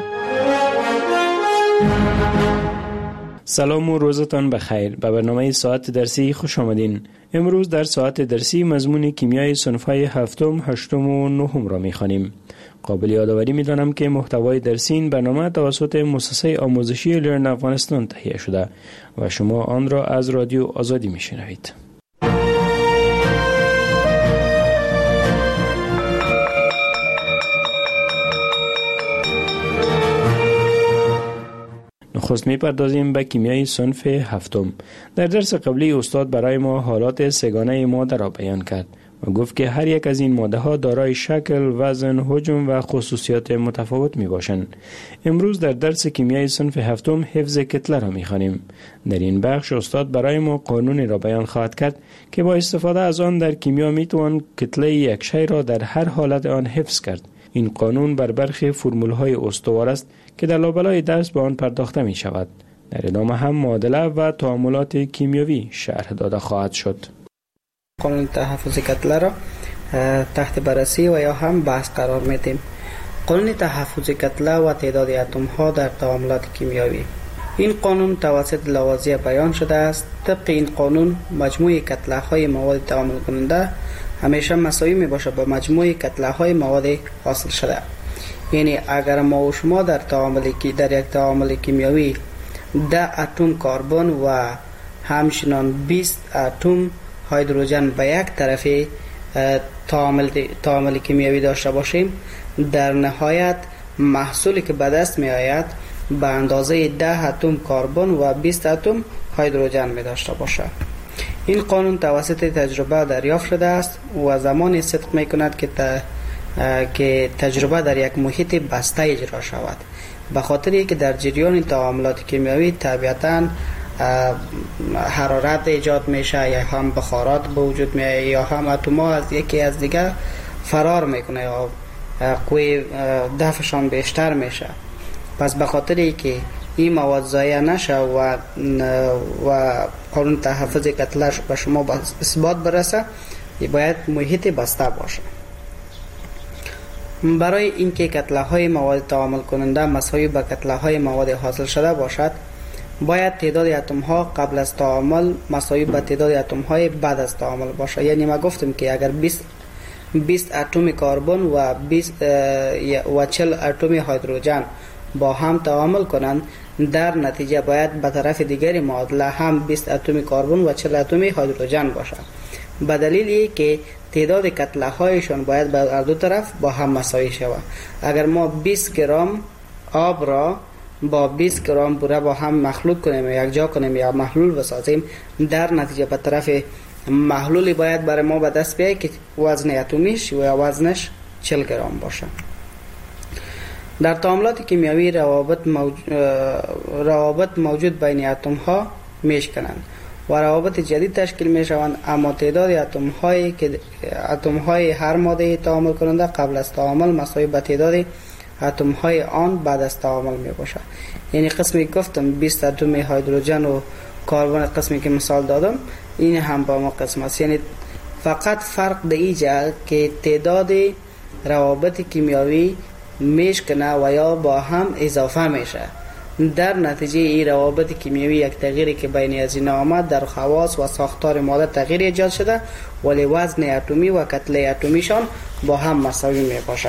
سلام و روزتان بخیر. به برنامه ساعت درسی خوش آمدین. امروز در ساعت درسی مضمون کیمیای صنف‌های هفتم، هشتم و نهم را می‌خوانیم. قابل یادآوری می‌دانم که محتوای درسی این برنامه توسط مؤسسه آموزشی لرن افغانستان تهیه شده و شما آن را از رادیو آزادی می‌شنوید. نخست می‌پردازیم به کیمیای صنف هفتم. در درس قبلی استاد برای ما حالات سه‌گانه ماده را بیان کرد و گفت که هر یک از این ماده ها دارای شکل، وزن، حجم و خصوصیات متفاوت می باشند. امروز در درس کیمیای صنف هفتم حفظ کتله را می خوانیم. در این بخش استاد برای ما قانونی را بیان خواهد کرد که با استفاده از آن در کیمیا می توان کتله یک شی را در هر حالت آن حفظ کرد. این قانون بر برخی فرمول‌های استوار است که در لابلای درس به آن پرداخته می شود. در ادامه هم معادله و تعاملات کیمیاوی شرح داده خواهد شد. قانون تحفظ کتله را تحت بررسی و یا هم بحث قرار میدیم. قانون تحفظ کتله و تعداد اتم ها در تعاملات کیمیایی. این قانون توسط لاوازیه بیان شده است. طبق این قانون مجموع کتله های مواد تعامل کننده همیشه مساوی می باشد با مجموع کتله های مواد حاصل شده. یعنی اگر ما و شما در تعامل کی در یک تعامل کیمیایی ده اتم کربن و همچنین بیست اتم هیدروژن به یک طرف تعامل تعامل کیمیایی داشته باشیم، در نهایت محصولی که به دست می آید به اندازه ده اتم کربن و بیست اتم هیدروژن می داشته باشد. این قانون توسط تجربه دریافت شده است و زمانی صدق می کند که ت... که تجربه در یک محیط بسته اجرا شود، به خاطر اینکه در جریان تعاملات کیمیایی طبیعتاً حرارت ایجاد میشه یا هم بخارات به وجود میاد یا هم اتم‌ها از یکی از دیگر فرار میکنه یا قوی دفعشان بیشتر میشه. پس به خاطر اینکه این مواد ضایع نشه و و قانون تحفظ کتله به شما به اثبات برسه، باید محیط بسته باشه. برای اینکه کتله های مواد تعامل کننده مساوی به کتله های مواد حاصل شده باشد، باید تعداد اتم ها قبل از تعامل مساوی به تعداد اتم های بعد از تعامل باشه. یعنی ما گفتیم که اگر بیست بیست اتم کربن و بیست و چهل اتم هیدروژن با هم تعامل کنند، در نتیجه باید به طرف دیگری معادله هم بیست اتم کربن و چهل اتم هیدروژن باشد. به دلیل ای که تعداد کتله هایشان باید به هر دو طرف با هم مساوی شود. اگر ما بیست گرم آب را با بیست گرم بوره با هم مخلوط کنیم یا یک جا کنیم یا محلول بسازیم، در نتیجه به طرف محلولی باید برای ما به دست بیاید که وزن اتمیش و وزنش چهل گرم باشه. در تعاملات کیمیایی روابط موجود, روابط موجود بین اتم ها میشکنند و روابط جدید تشکیل می شوند، اما تعداد اتم هایی که اتم های هر ماده تعامل کننده قبل از تعامل مساوی به تعداد اتم های آن بعد از تعامل می باشد. یعنی قسمی گفتم بیست اتم هیدروژن و کربن، قسمی که مثال دادم این هم با ما قسم است. یعنی فقط فرق در اینجا که تعداد روابط کیمیایی میشکنه و یا با هم اضافه میشه. در نتیجه این روابط کیمیایی یک تغییری که بین از این آمد در خواص و ساختار ماده تغییر ایجاد شده، ولی وزن اتمی و کتله اتمیشان با هم مساوی می باشه.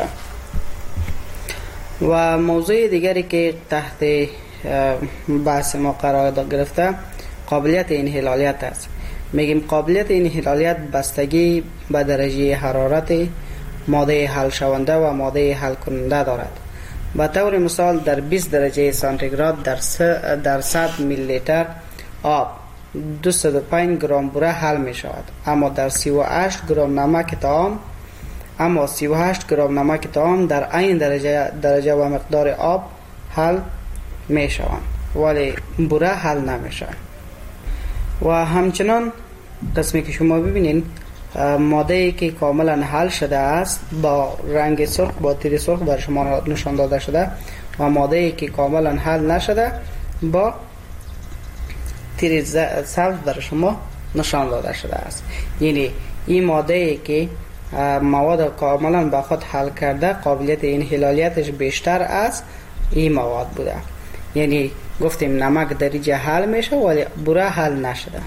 و موضوع دیگری که تحت بحث ما قرار گرفته قابلیت انحلالیت است. میگیم قابلیت انحلالیت بستگی به درجه حرارت ماده حل شونده و ماده حل کننده دارد. به طور مثال در بیست درجه سانتیگراد در در صد میلی لیتر آب دویست و پنج گرم بوره حل می شود، اما در سی و هشت گرم نمک طعام اما سی و هشت گرم نمک طعام در این درجه درجه و مقدار آب حل می شوند، ولی بوره حل نمی شود. و همچنان قسمی که شما ببینید ماده که کاملا حل شده است با رنگ سرخ با تیر سرخ بر شما نشان داده شده و ماده که کاملا حل نشده با تیر سبز بر شما نشان داده شده است. یعنی این ماده که مواد کاملا به خود حل کرده قابلیت انحلالیتش بیشتر از این مواد بوده. یعنی گفتیم نمک درجه حل میشه ولی بوره حل نشده.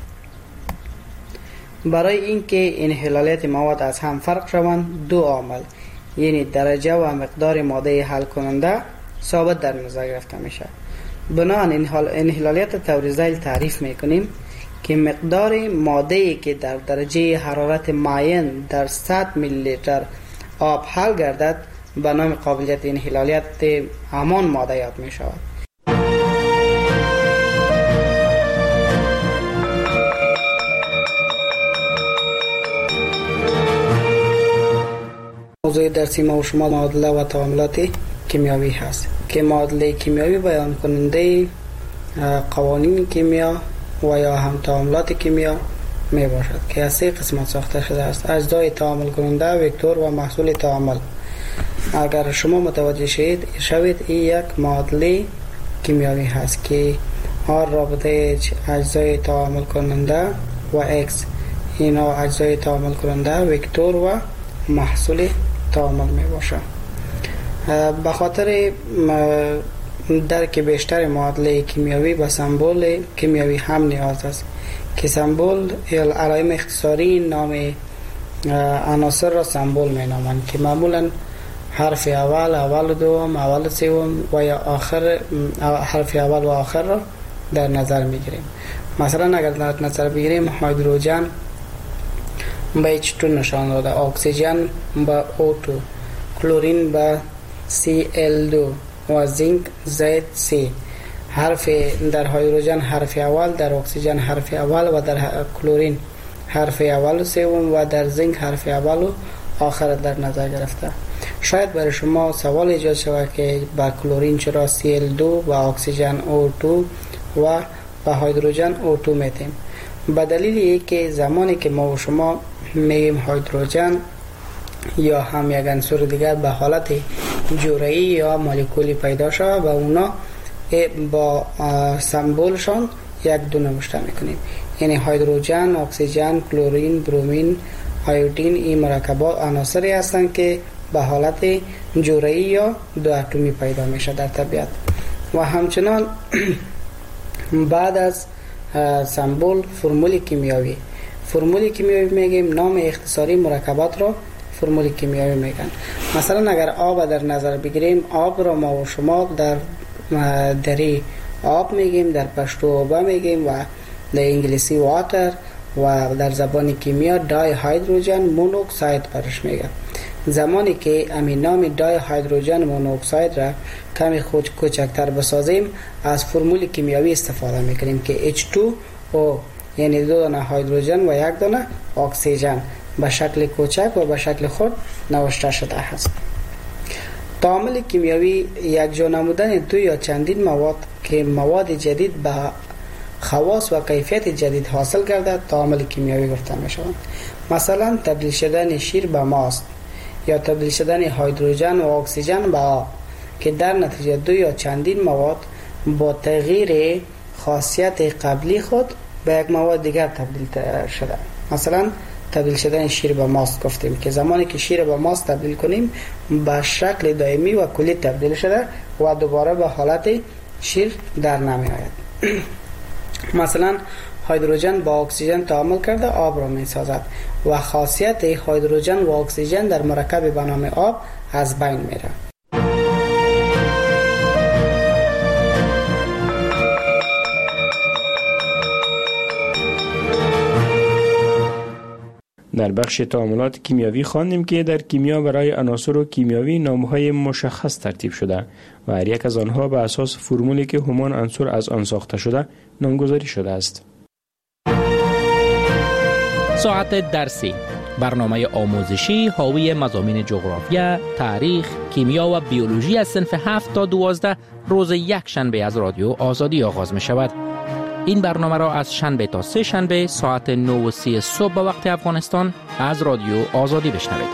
برای اینکه انحلالیت مواد از هم فرق شوند دو عامل یعنی درجه و مقدار ماده حل کننده ثابت در نظر گرفته میشه. بنابراین انحلالیت طور ذیل تعریف میکنیم که مقدار ماده‌ای که در درجه حرارت معین در صد میلی لیتر آب حل گردد به نام قابلیت انحلالیت همان ماده یاد می شود. موضوع درسی ما و شما معادله و تعاملات کیمیایی هست که معادله کیمیایی بیان کننده قوانین کیمیا و یا هم تعاملات کیمیا می باشد که از سه قسمت ساخته شده است: اجزای تعامل کننده، وکتور و محصول تعامل. اگر شما متوجه شوید شوید این یک معادله کیمیایی هست که هر رابطه اجزای تعامل کننده و X اینا اجزای تعامل کننده وکتور و محصول تعامل می باشه. به خاطر درک بیشتر معادله کیمیایی به سمبل کیمیایی هم نیاز است که سمبل یا علائم اختصاری نام عناصر را سمبل می نامند که معمولا حرف اول، اول دوم، اول سوم و یا آخر حرف اول و آخر را در نظر می گیریم. مثلا اگر در نظر بگیریم هیدروژن به اچ دو نشان داده، اکسیژن به او دو، کلورین به سی ال دو و زینک زد سی. حرف در هیدروژن حرف اول، در اکسیژن حرف اول و در کلورین حرف اول و سوم و در زینک حرف اول و آخر در نظر گرفته. شاید برای شما سوال ایجاد شود که با کلورین چرا سی ال دو و اکسیژن او دو و با هیدروژن او دو میتیم؟ به دلیل اینکه زمانی که ما و شما میگیم هیدروژن یا هم یک عنصر دیگر به حالت جرعه‌ای یا مولکولی پیدا شود و اونا با سمبولشان یک دو نوشته میکنیم. یعنی هیدروژن، اکسیژن، کلورین، برومین، آیودین این مرکبات عناصری هستند که به حالت جرعه‌ای یا دو اتمی پیدا میشه در طبیعت. و همچنان بعد از سمبل فرمول کیمیایی فرمول کیمیایی میگیم، نام اختصاری مرکبات را فرمول کیمیایی میگن. مثلا اگر آب در نظر بگیریم، آب را ما و شما در دری آب میگیم، در پشتو آب میگیم و در انگلیسی واتر و در زبان کیمیا دای هیدروژن مونوکساید برش میگن. زمانی که همین نام دای هیدروژن مونوکساید را کمی خود کوچکتر بسازیم، از فرمول کیمیایی استفاده میکنیم که اچ دو او، یعنی دو دانه هیدروژن و یک دانه اکسیژن به شکل کوچک و به شکل خود نوشته شده است. تعامل کیمیایی یک جا نمودن دو یا چندین مواد که مواد جدید به خواص و کیفیت جدید حاصل کرده تعامل کیمیایی گفته می شود. مثلا تبدیل شدن شیر به ماست یا تبدیل شدن هیدروژن و اکسیژن به آب که در نتیجه دو یا چندین مواد با تغییر خاصیت قبلی خود به یک مواد دیگر تبدیل شده. مثلا تبدیل شدن شیر به ماست گفتیم که زمانی که شیر به ماست تبدیل کنیم به شکل دائمی و کلی تبدیل شده و دوباره به حالت شیر در نمی آید. مثلا هیدروژن با اکسیژن تعامل کرده آب را می سازد و خاصیت هیدروژن و اکسیژن در مرکب به نام آب از بین میره. در بخش تعاملات کیمیایی خواندیم که در کیمیا برای عناصر کیمیایی نام‌های مشخص ترتیب شده و هر یک از آنها به اساس فرمولی که همان عنصر از آن ساخته شده نامگذاری شده است. ساعت درسی، برنامه آموزشی حاوی مضامین جغرافیا، تاریخ، کیمیا و بیولوژی از صنف هفت تا دوازده روز یک شنبه از رادیو آزادی آغاز می شود. این برنامه را از شنبه تا سه شنبه ساعت نه و سی صبح به وقت افغانستان از رادیو آزادی بشنوید.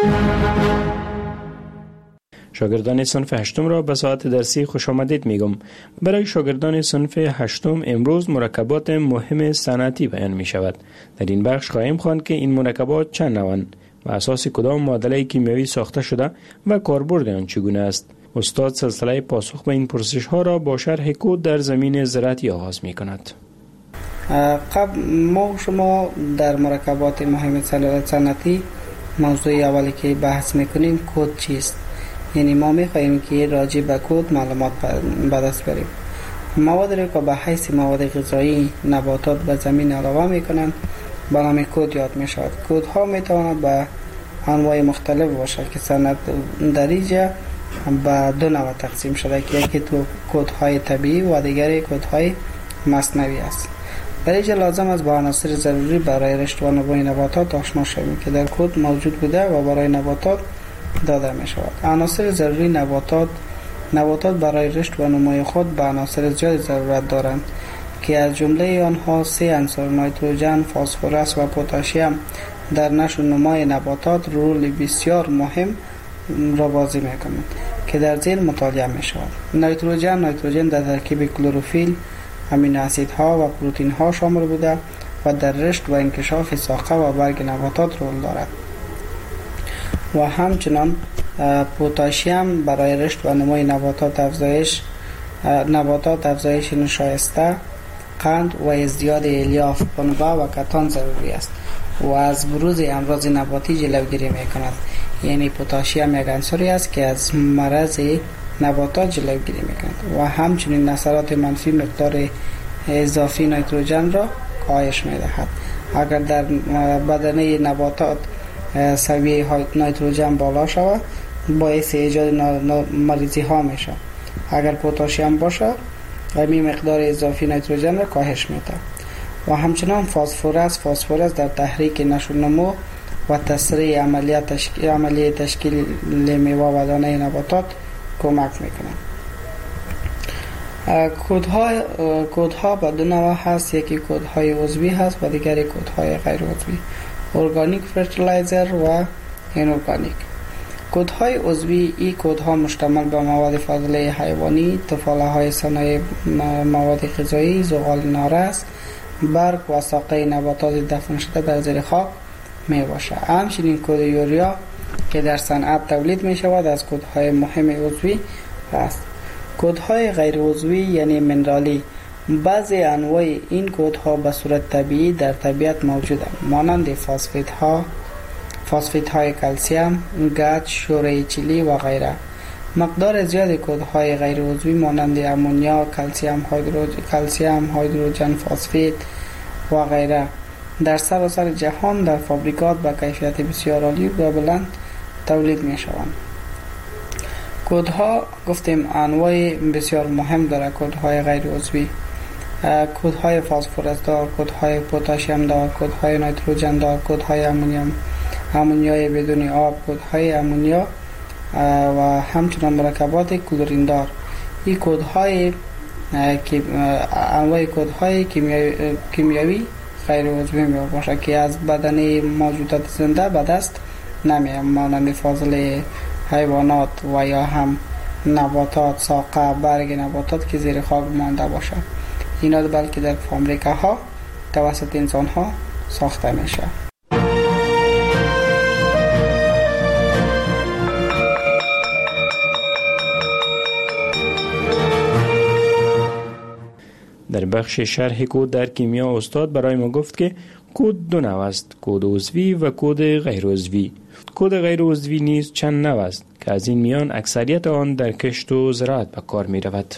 شاگردان صنف هشتم را به ساعت درسی خوش آمدید میگم. برای شاگردان صنف هشتم امروز مرکبات مهم صنعتی بیان می شود. در این بخش خواهیم خواند که این مرکبات چند نوعند و اساس کدام معادله کیمیایی ساخته شده و کاربرد آن چگونه است. استاد سلسله پاسخ به این پرسش ها را با شرح کد در زمین زراعتی آغاز می کند. قبل ما شما در مرکبات مهم صنعتی موضوع اولی که بحث میکنیم کد چیست؟ یعنی ما میخواهیم که راجع به کد معلومات به دست بریم. مواد را که به حیث مواد غذایی نباتات به زمین علاوه میکنند به نام کد یاد میشود. کد ها میتواند به انواع مختلف باشد که صنعت در اینجا به دو نوع تقسیم شده که یکی تو کدهای طبیعی و دیگری کدهای مصنوعی است. برای اینجا لازم است با عناصر ضروری برای رشد و نمو نباتات آشنا شویم که در کد موجود بوده و برای نباتات داده می شود. عناصر ضروری نباتات نباتات برای رشد و نمو خود به عناصر زیاد ضرورت دارند که از جمله آنها سه عنصر نیتروژن، فسفرس و پتاسیم در نشو و نمای نباتات رول بسیار مهم را بازی میکنند که در زیر مطالعه می شود. نیتروژن نیتروژن در ترکیب کلروفیل، امینو اسیدها و پروتئین ها شامل بوده و در رشد و انکشاف ساقه و برگ نباتات رول دارد و همچنان پتاسیم برای رشد و نمای نباتات افزایش نباتات افزایش نشایسته، قند و ازدیاد الیاف، پنبه و کتان ضروری است و از بروز امراض نباتی جلوگیری میکند. یعنی پتاسیم یک عنصری است که از مرض نباتات جلوگیری میکند و همچنین اثرات منفی مقدار اضافی نیتروژن را کاهش میدهد. اگر در بدنه نباتات سویه نیتروژن بالا شود باعث ایجاد مریضی ها میشه. اگر پتاسیم باشه همین مقدار اضافی نیتروژن را کاهش میده و همچنان فسفرس فسفرس در تحریک نشو و نمو و تسریع عملیات تشکیل عملیه تشکیل میوه و دانه نباتات کمک میکنه. کودها کودها به دو نوع هست، یکی کودهای عضوی هست و دیگری کودهای غیر عضوی، ارگانیک فرتیلایزر و اینورگانیک. کودهای عضوی این کودها مشتمل به مواد فاضله حیوانی، تفاله های صنایع مواد غذایی، زغال نارس، برگ و ساقه نباتات دفن شده در زیر خاک می باشد. همچنین کود یوریا که در صنعت تولید می شود از کودهای مهم عضوی است. کودهای غیر عضوی یعنی منرالی، بعضی انواع این کودها به صورت طبیعی در طبیعت موجودند، مانند فاسفیت ها فاسفیت های کلسیم، گچ، شوره چیلی و غیره. مقدار زیاد کودهای غیر عضوی مانند امونیا، کلسیم هیدروژن کلسیم هیدروژن فسفید و غیره در سراسر جهان در فابریکات با کیفیت بسیار عالی و بلند تولید می شوند. کودها گفتیم انواع بسیار مهم داره. کودهای غیر عضوی، کودهای فسفرس دار، کودهای پتاسیم دار، کودهای نیتروژن دار، کودهای امونیوم امونیای بدون آب، کودهای امونیا و همچنان مرکبات کلورین دار. این کودهای انواع کودهای کیمیایی کیمیایی غیر عضوی می باشد که از بدن موجودات زنده به دست نمیاد، مانند فاضله حیوانات و یا هم نباتات، ساقه، برگ نباتات که زیر خاک مانده باشد. اینا بلکه در فابریکه‌ها توسط انسان‌ها ساخته میشه. در بخش شرح کود در کیمیا استاد برای ما گفت که کود دو نوع است، کود عضوی و کود غیر عضوی. کود غیر عضوی نیز چند نوع است که از این میان اکثریت آن در کشت و زراعت به کار می رود.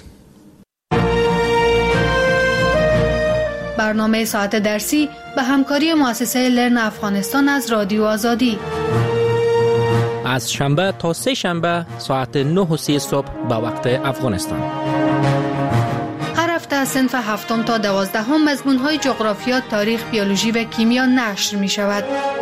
برنامه ساعت درسی به همکاری مؤسسه لرن افغانستان از رادیو آزادی از شنبه تا سه شنبه ساعت نه و سی صبح به وقت افغانستان. هر هفته از صنف هفتم تا دوازدهم مضمون‌های جغرافیا، تاریخ، بیولوژی و کیمیا نشر می شود.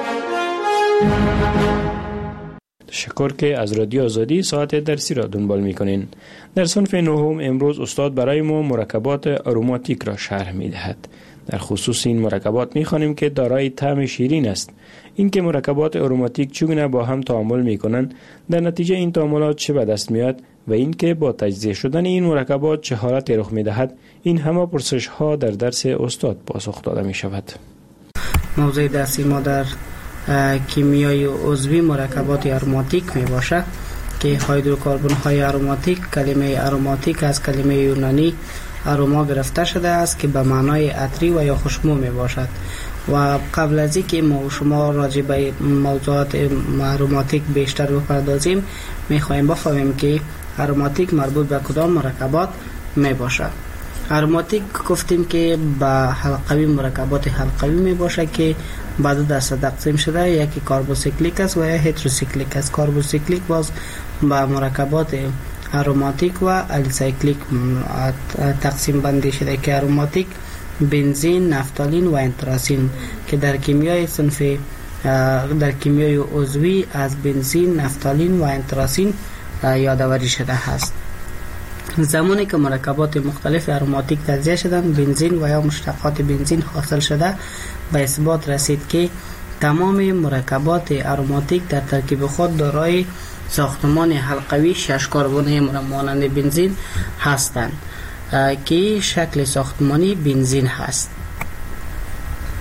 تشکر که از رادیو آزادی ساعت درسی را دنبال می کنین. در صنف نهم امروز استاد برای ما مرکبات آروماتیک را شرح می دهد. در خصوص این مرکبات می خوانیم که دارای طعم شیرین است. این که مرکبات آروماتیک چگونه با هم تعامل می کنند، در نتیجه این تعاملات چه به دست میاد و این که با تجزیه شدن این مرکبات چه حالتی رخ می دهد، این همه پرسش ها در درس استاد پاسخ داده می شود. موضوع درسی ما در کیمیای عضوی مرکبات آروماتیک می باشد که هیدروکربن های آروماتیک، کلمه آروماتیک از کلمه یونانی آروما گرفته شده است که به معنای عطری و یا خوشبو می باشد. و قبل از اینکه ما و شما راجع به موضوعات آروماتیک بیشتر بپردازیم، می خواهیم بفهمیم که آروماتیک مربوط به کدام مرکبات می باشد. آروماتیک گفتیم که به حلقوی مرکبات حلقوی می باشد که به دو دسته تقسیم شده، یکی کاربوسیکلیک است و یا هتروسیکلیک است. کاربوسیکلیک باز به مرکبات آروماتیک و الیسایکلیک تقسیم بندی شده که آروماتیک بنزین، نفتالین و انتراسین که در کیمیای صنف در کیمیای عضوی از بنزین، نفتالین و انتراسین یادآوری شده است. زمانی که مرکبات مختلف آروماتیک تجزیه شدند، بنزین و یا مشتقات بنزین حاصل شده، به اثبات رسید که تمام مرکبات آروماتیک در ترکیب خود دارای ساختمان حلقوی شش کربنی مانند بنزین هستند که شکل ساختمانی بنزین هست.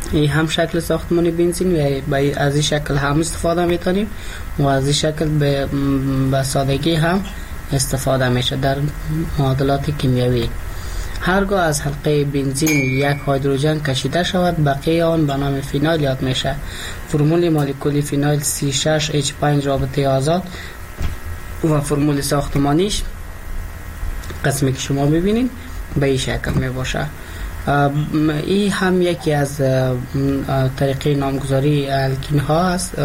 این هم شکل ساختمانی بنزین و از این شکل هم استفاده میتونیم و از این شکل به, به سادگی هم استفاده میشه در معادلات کیمیایی. هرگاه از حلقه بنزین یک هیدروژن کشیده شود بقیه آن به نام فینال یاد میشه. فرمول مولکولی فینال سی شش اچ پنج رابطه آزاد و فرمول ساختمانیش قسمی که شما میبینید به این شکل میباشه. این هم یکی از طریقه نامگذاری الکین ها است،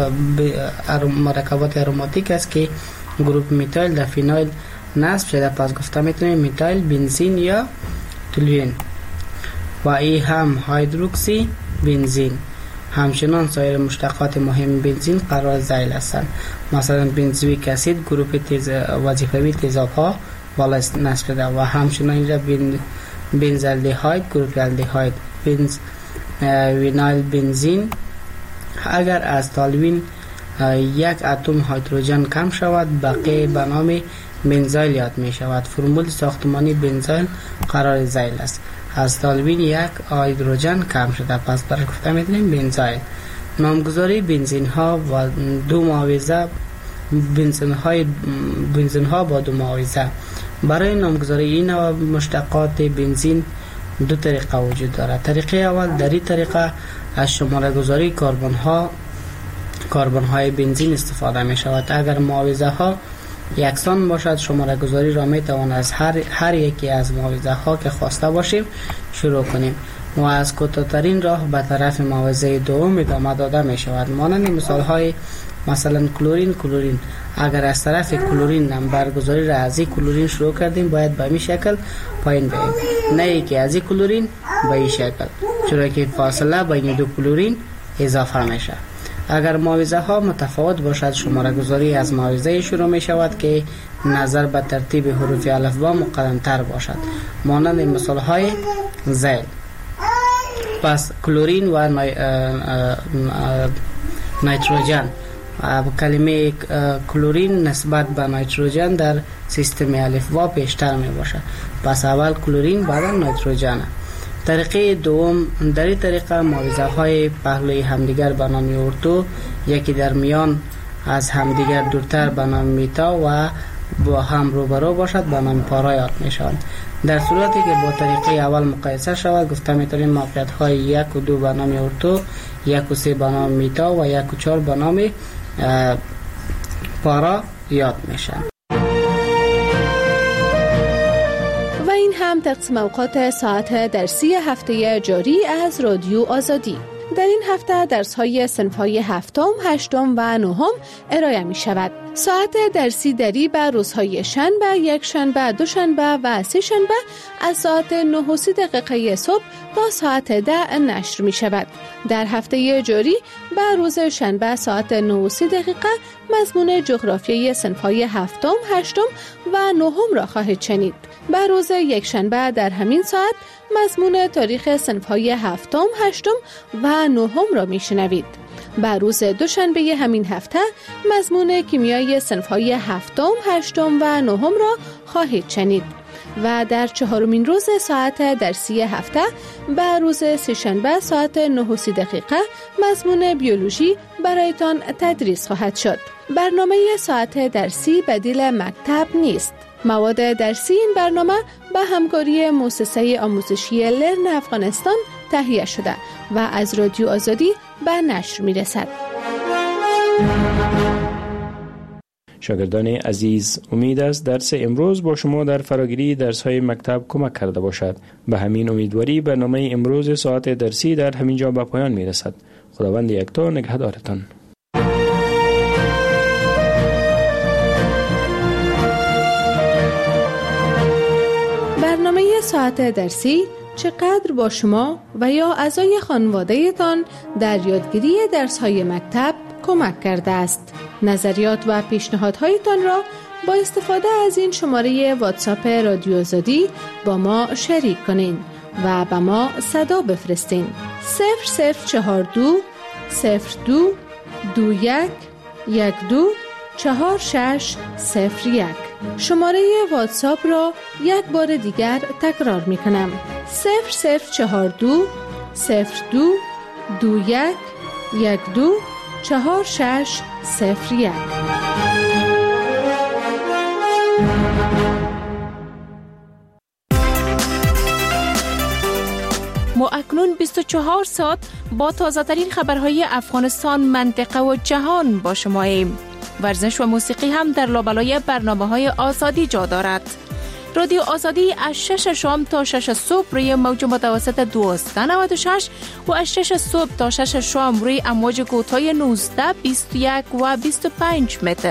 مرکبات اروماتیک است که گروپ میتایل در فینال نصب شده، پس گفته میتونیم میتایل بنزین یا تولوئین. و این هم هیدروکسی بنزین. همچنان سایر مشتقات مهم بنزین قرار ذیل هستند، مثلا بنزویک اسید گروپ تیز وظیفوی تیزاب ها بالا نصب شده و همچنان اینجا بن بنزالدهاید گروپ الدهاید. بنز وینایل بنزین. اگر از تالوین یک اتم هیدروژن کم شود بقیه به نام بنزایل یاد می شود. فرمول ساختمانی بنزایل قرار ذیل است. از تالوین یک هیدروژن کم شده، پس برای گفته می دونیم بنزایل. نامگذاری بنزین ها و دو معاوضه بنزین های بنزین ها با دو معاوضه. برای نامگذاری این نوع مشتقات بنزین دو طریقه وجود دارد. طریقه اول، در این طریقه از شماره گذاری کربن ها کربن های بنزین استفاده می شود. اگر معاوضه ها یکسان باشد شماره گذاری را می توان از هر, هر یکی از معاوضه ها که خواسته باشیم شروع کنیم و از کوتاه‌ترین راه به طرف معاوضه دوم ادامه داده می شود. مانند مثال های مثلا کلورین کلورین. اگر از طرف کلورین نمبر گذاری را از این کلورین شروع کردیم باید به این شکل پایین بریم، نه ای که از این کلورین به این شکل، چرا که فاصله بین دو کلورین اضافه میشه. اگر معاوضه ها متفاوت باشد شماره گذاری از معاوضه شروع می شود که نظر به ترتیب حروف الفبا مقدم تر باشد، مانند مثال های ذیل. پس کلورین و نای... نیتروژن. کلمه کلورین نسبت به نیتروژن در سیستم الفبا پیشتر می باشد، پس اول کلورین بعد نیتروژن. طریقه دوم، در این طریقه معاوضه های پهلوی همدیگر به نام ارتو، یکی در میان از همدیگر دورتر به نام میتا و با هم روبرو باشد به نام پارا یاد می شوند. در صورتی که با طریقه اول مقایسه شود گفته میتونیم موقعیت های یک و دو به نام ارتو، یک و سه به نام میتا و یک و چهار به نام پارا یاد میشن. و این هم تقسیم اوقات ساعت درسی هفته جاری از رادیو آزادی. در این هفته درس‌های صنف‌های هفتم، هشتم و نهم ارائه می شود. ساعت درسی دری به روزهای شنبه، یک شنبه، دو شنبه و سه شنبه از ساعت نه و سی دقیقه صبح تا ساعت ده نشر می شود. در هفته جاری به روز شنبه ساعت نه و سی دقیقه مضمون جغرافیای صنف‌های هفتم، هشتم و نهم را خواهید شنید. به روز یک شنبه در همین ساعت مضمون تاریخ صنف‌های هفتم، هشتم و نهم را میشنوید. به روز دوشنبه همین هفته مضمون کیمیای صنف‌های هفتم، هشتم و نهم را خواهید شنید. و در چهارمین روز ساعت درسی هفته به روز سه‌شنبه ساعت نه و سی دقیقه مضمون بیولوژی برایتان تدریس خواهد شد. برنامه ساعت درسی بدیل مکتب نیست. مواد درسی این برنامه به همکاری مؤسسه آموزشی لرن افغانستان تهیه شده و از رادیو آزادی به نشر می رسد. شاگردان عزیز، امید است درس امروز با شما در فراگیری درس‌های مکتب کمک کرده باشد. به همین امیدواری برنامه امروز ساعت درسی در همین جا به پایان می رسد. خداوند یکتا نگهدارتان. برنامه ساعت درسی چقدر با شما و یا اعضای خانواده‌تان در یادگیری درس‌های مکتب کمک کرده است؟ نظریات و پیشنهادهایتان را با استفاده از این شماره واتساپ رادیو آزادی با ما شریک کنین و به ما صدا بفرستین. صفر صفر چهار دو صفر دو دو یک یک دو چهار شش صفر یک. شماره واتساپ را یک بار دیگر تکرار می کنم. صفر صفر چهار دو صفر دو دو یک یک دو چهار شش صفر یک. ما اکنون بیست و چهار ساعت با تازه ترین خبرهای افغانستان، منطقه و جهان با شما ایم. ورزش و موسیقی هم در لابلای برنامه‌های آزادی جا دارد. رادیو آزادی از شش شام تا شش صبح روی موج متوسط دویست و نود و شش و از شش صبح تا شش شام روی امواج کوتاه نوزده، بیست و یک و بیست و پنج متر.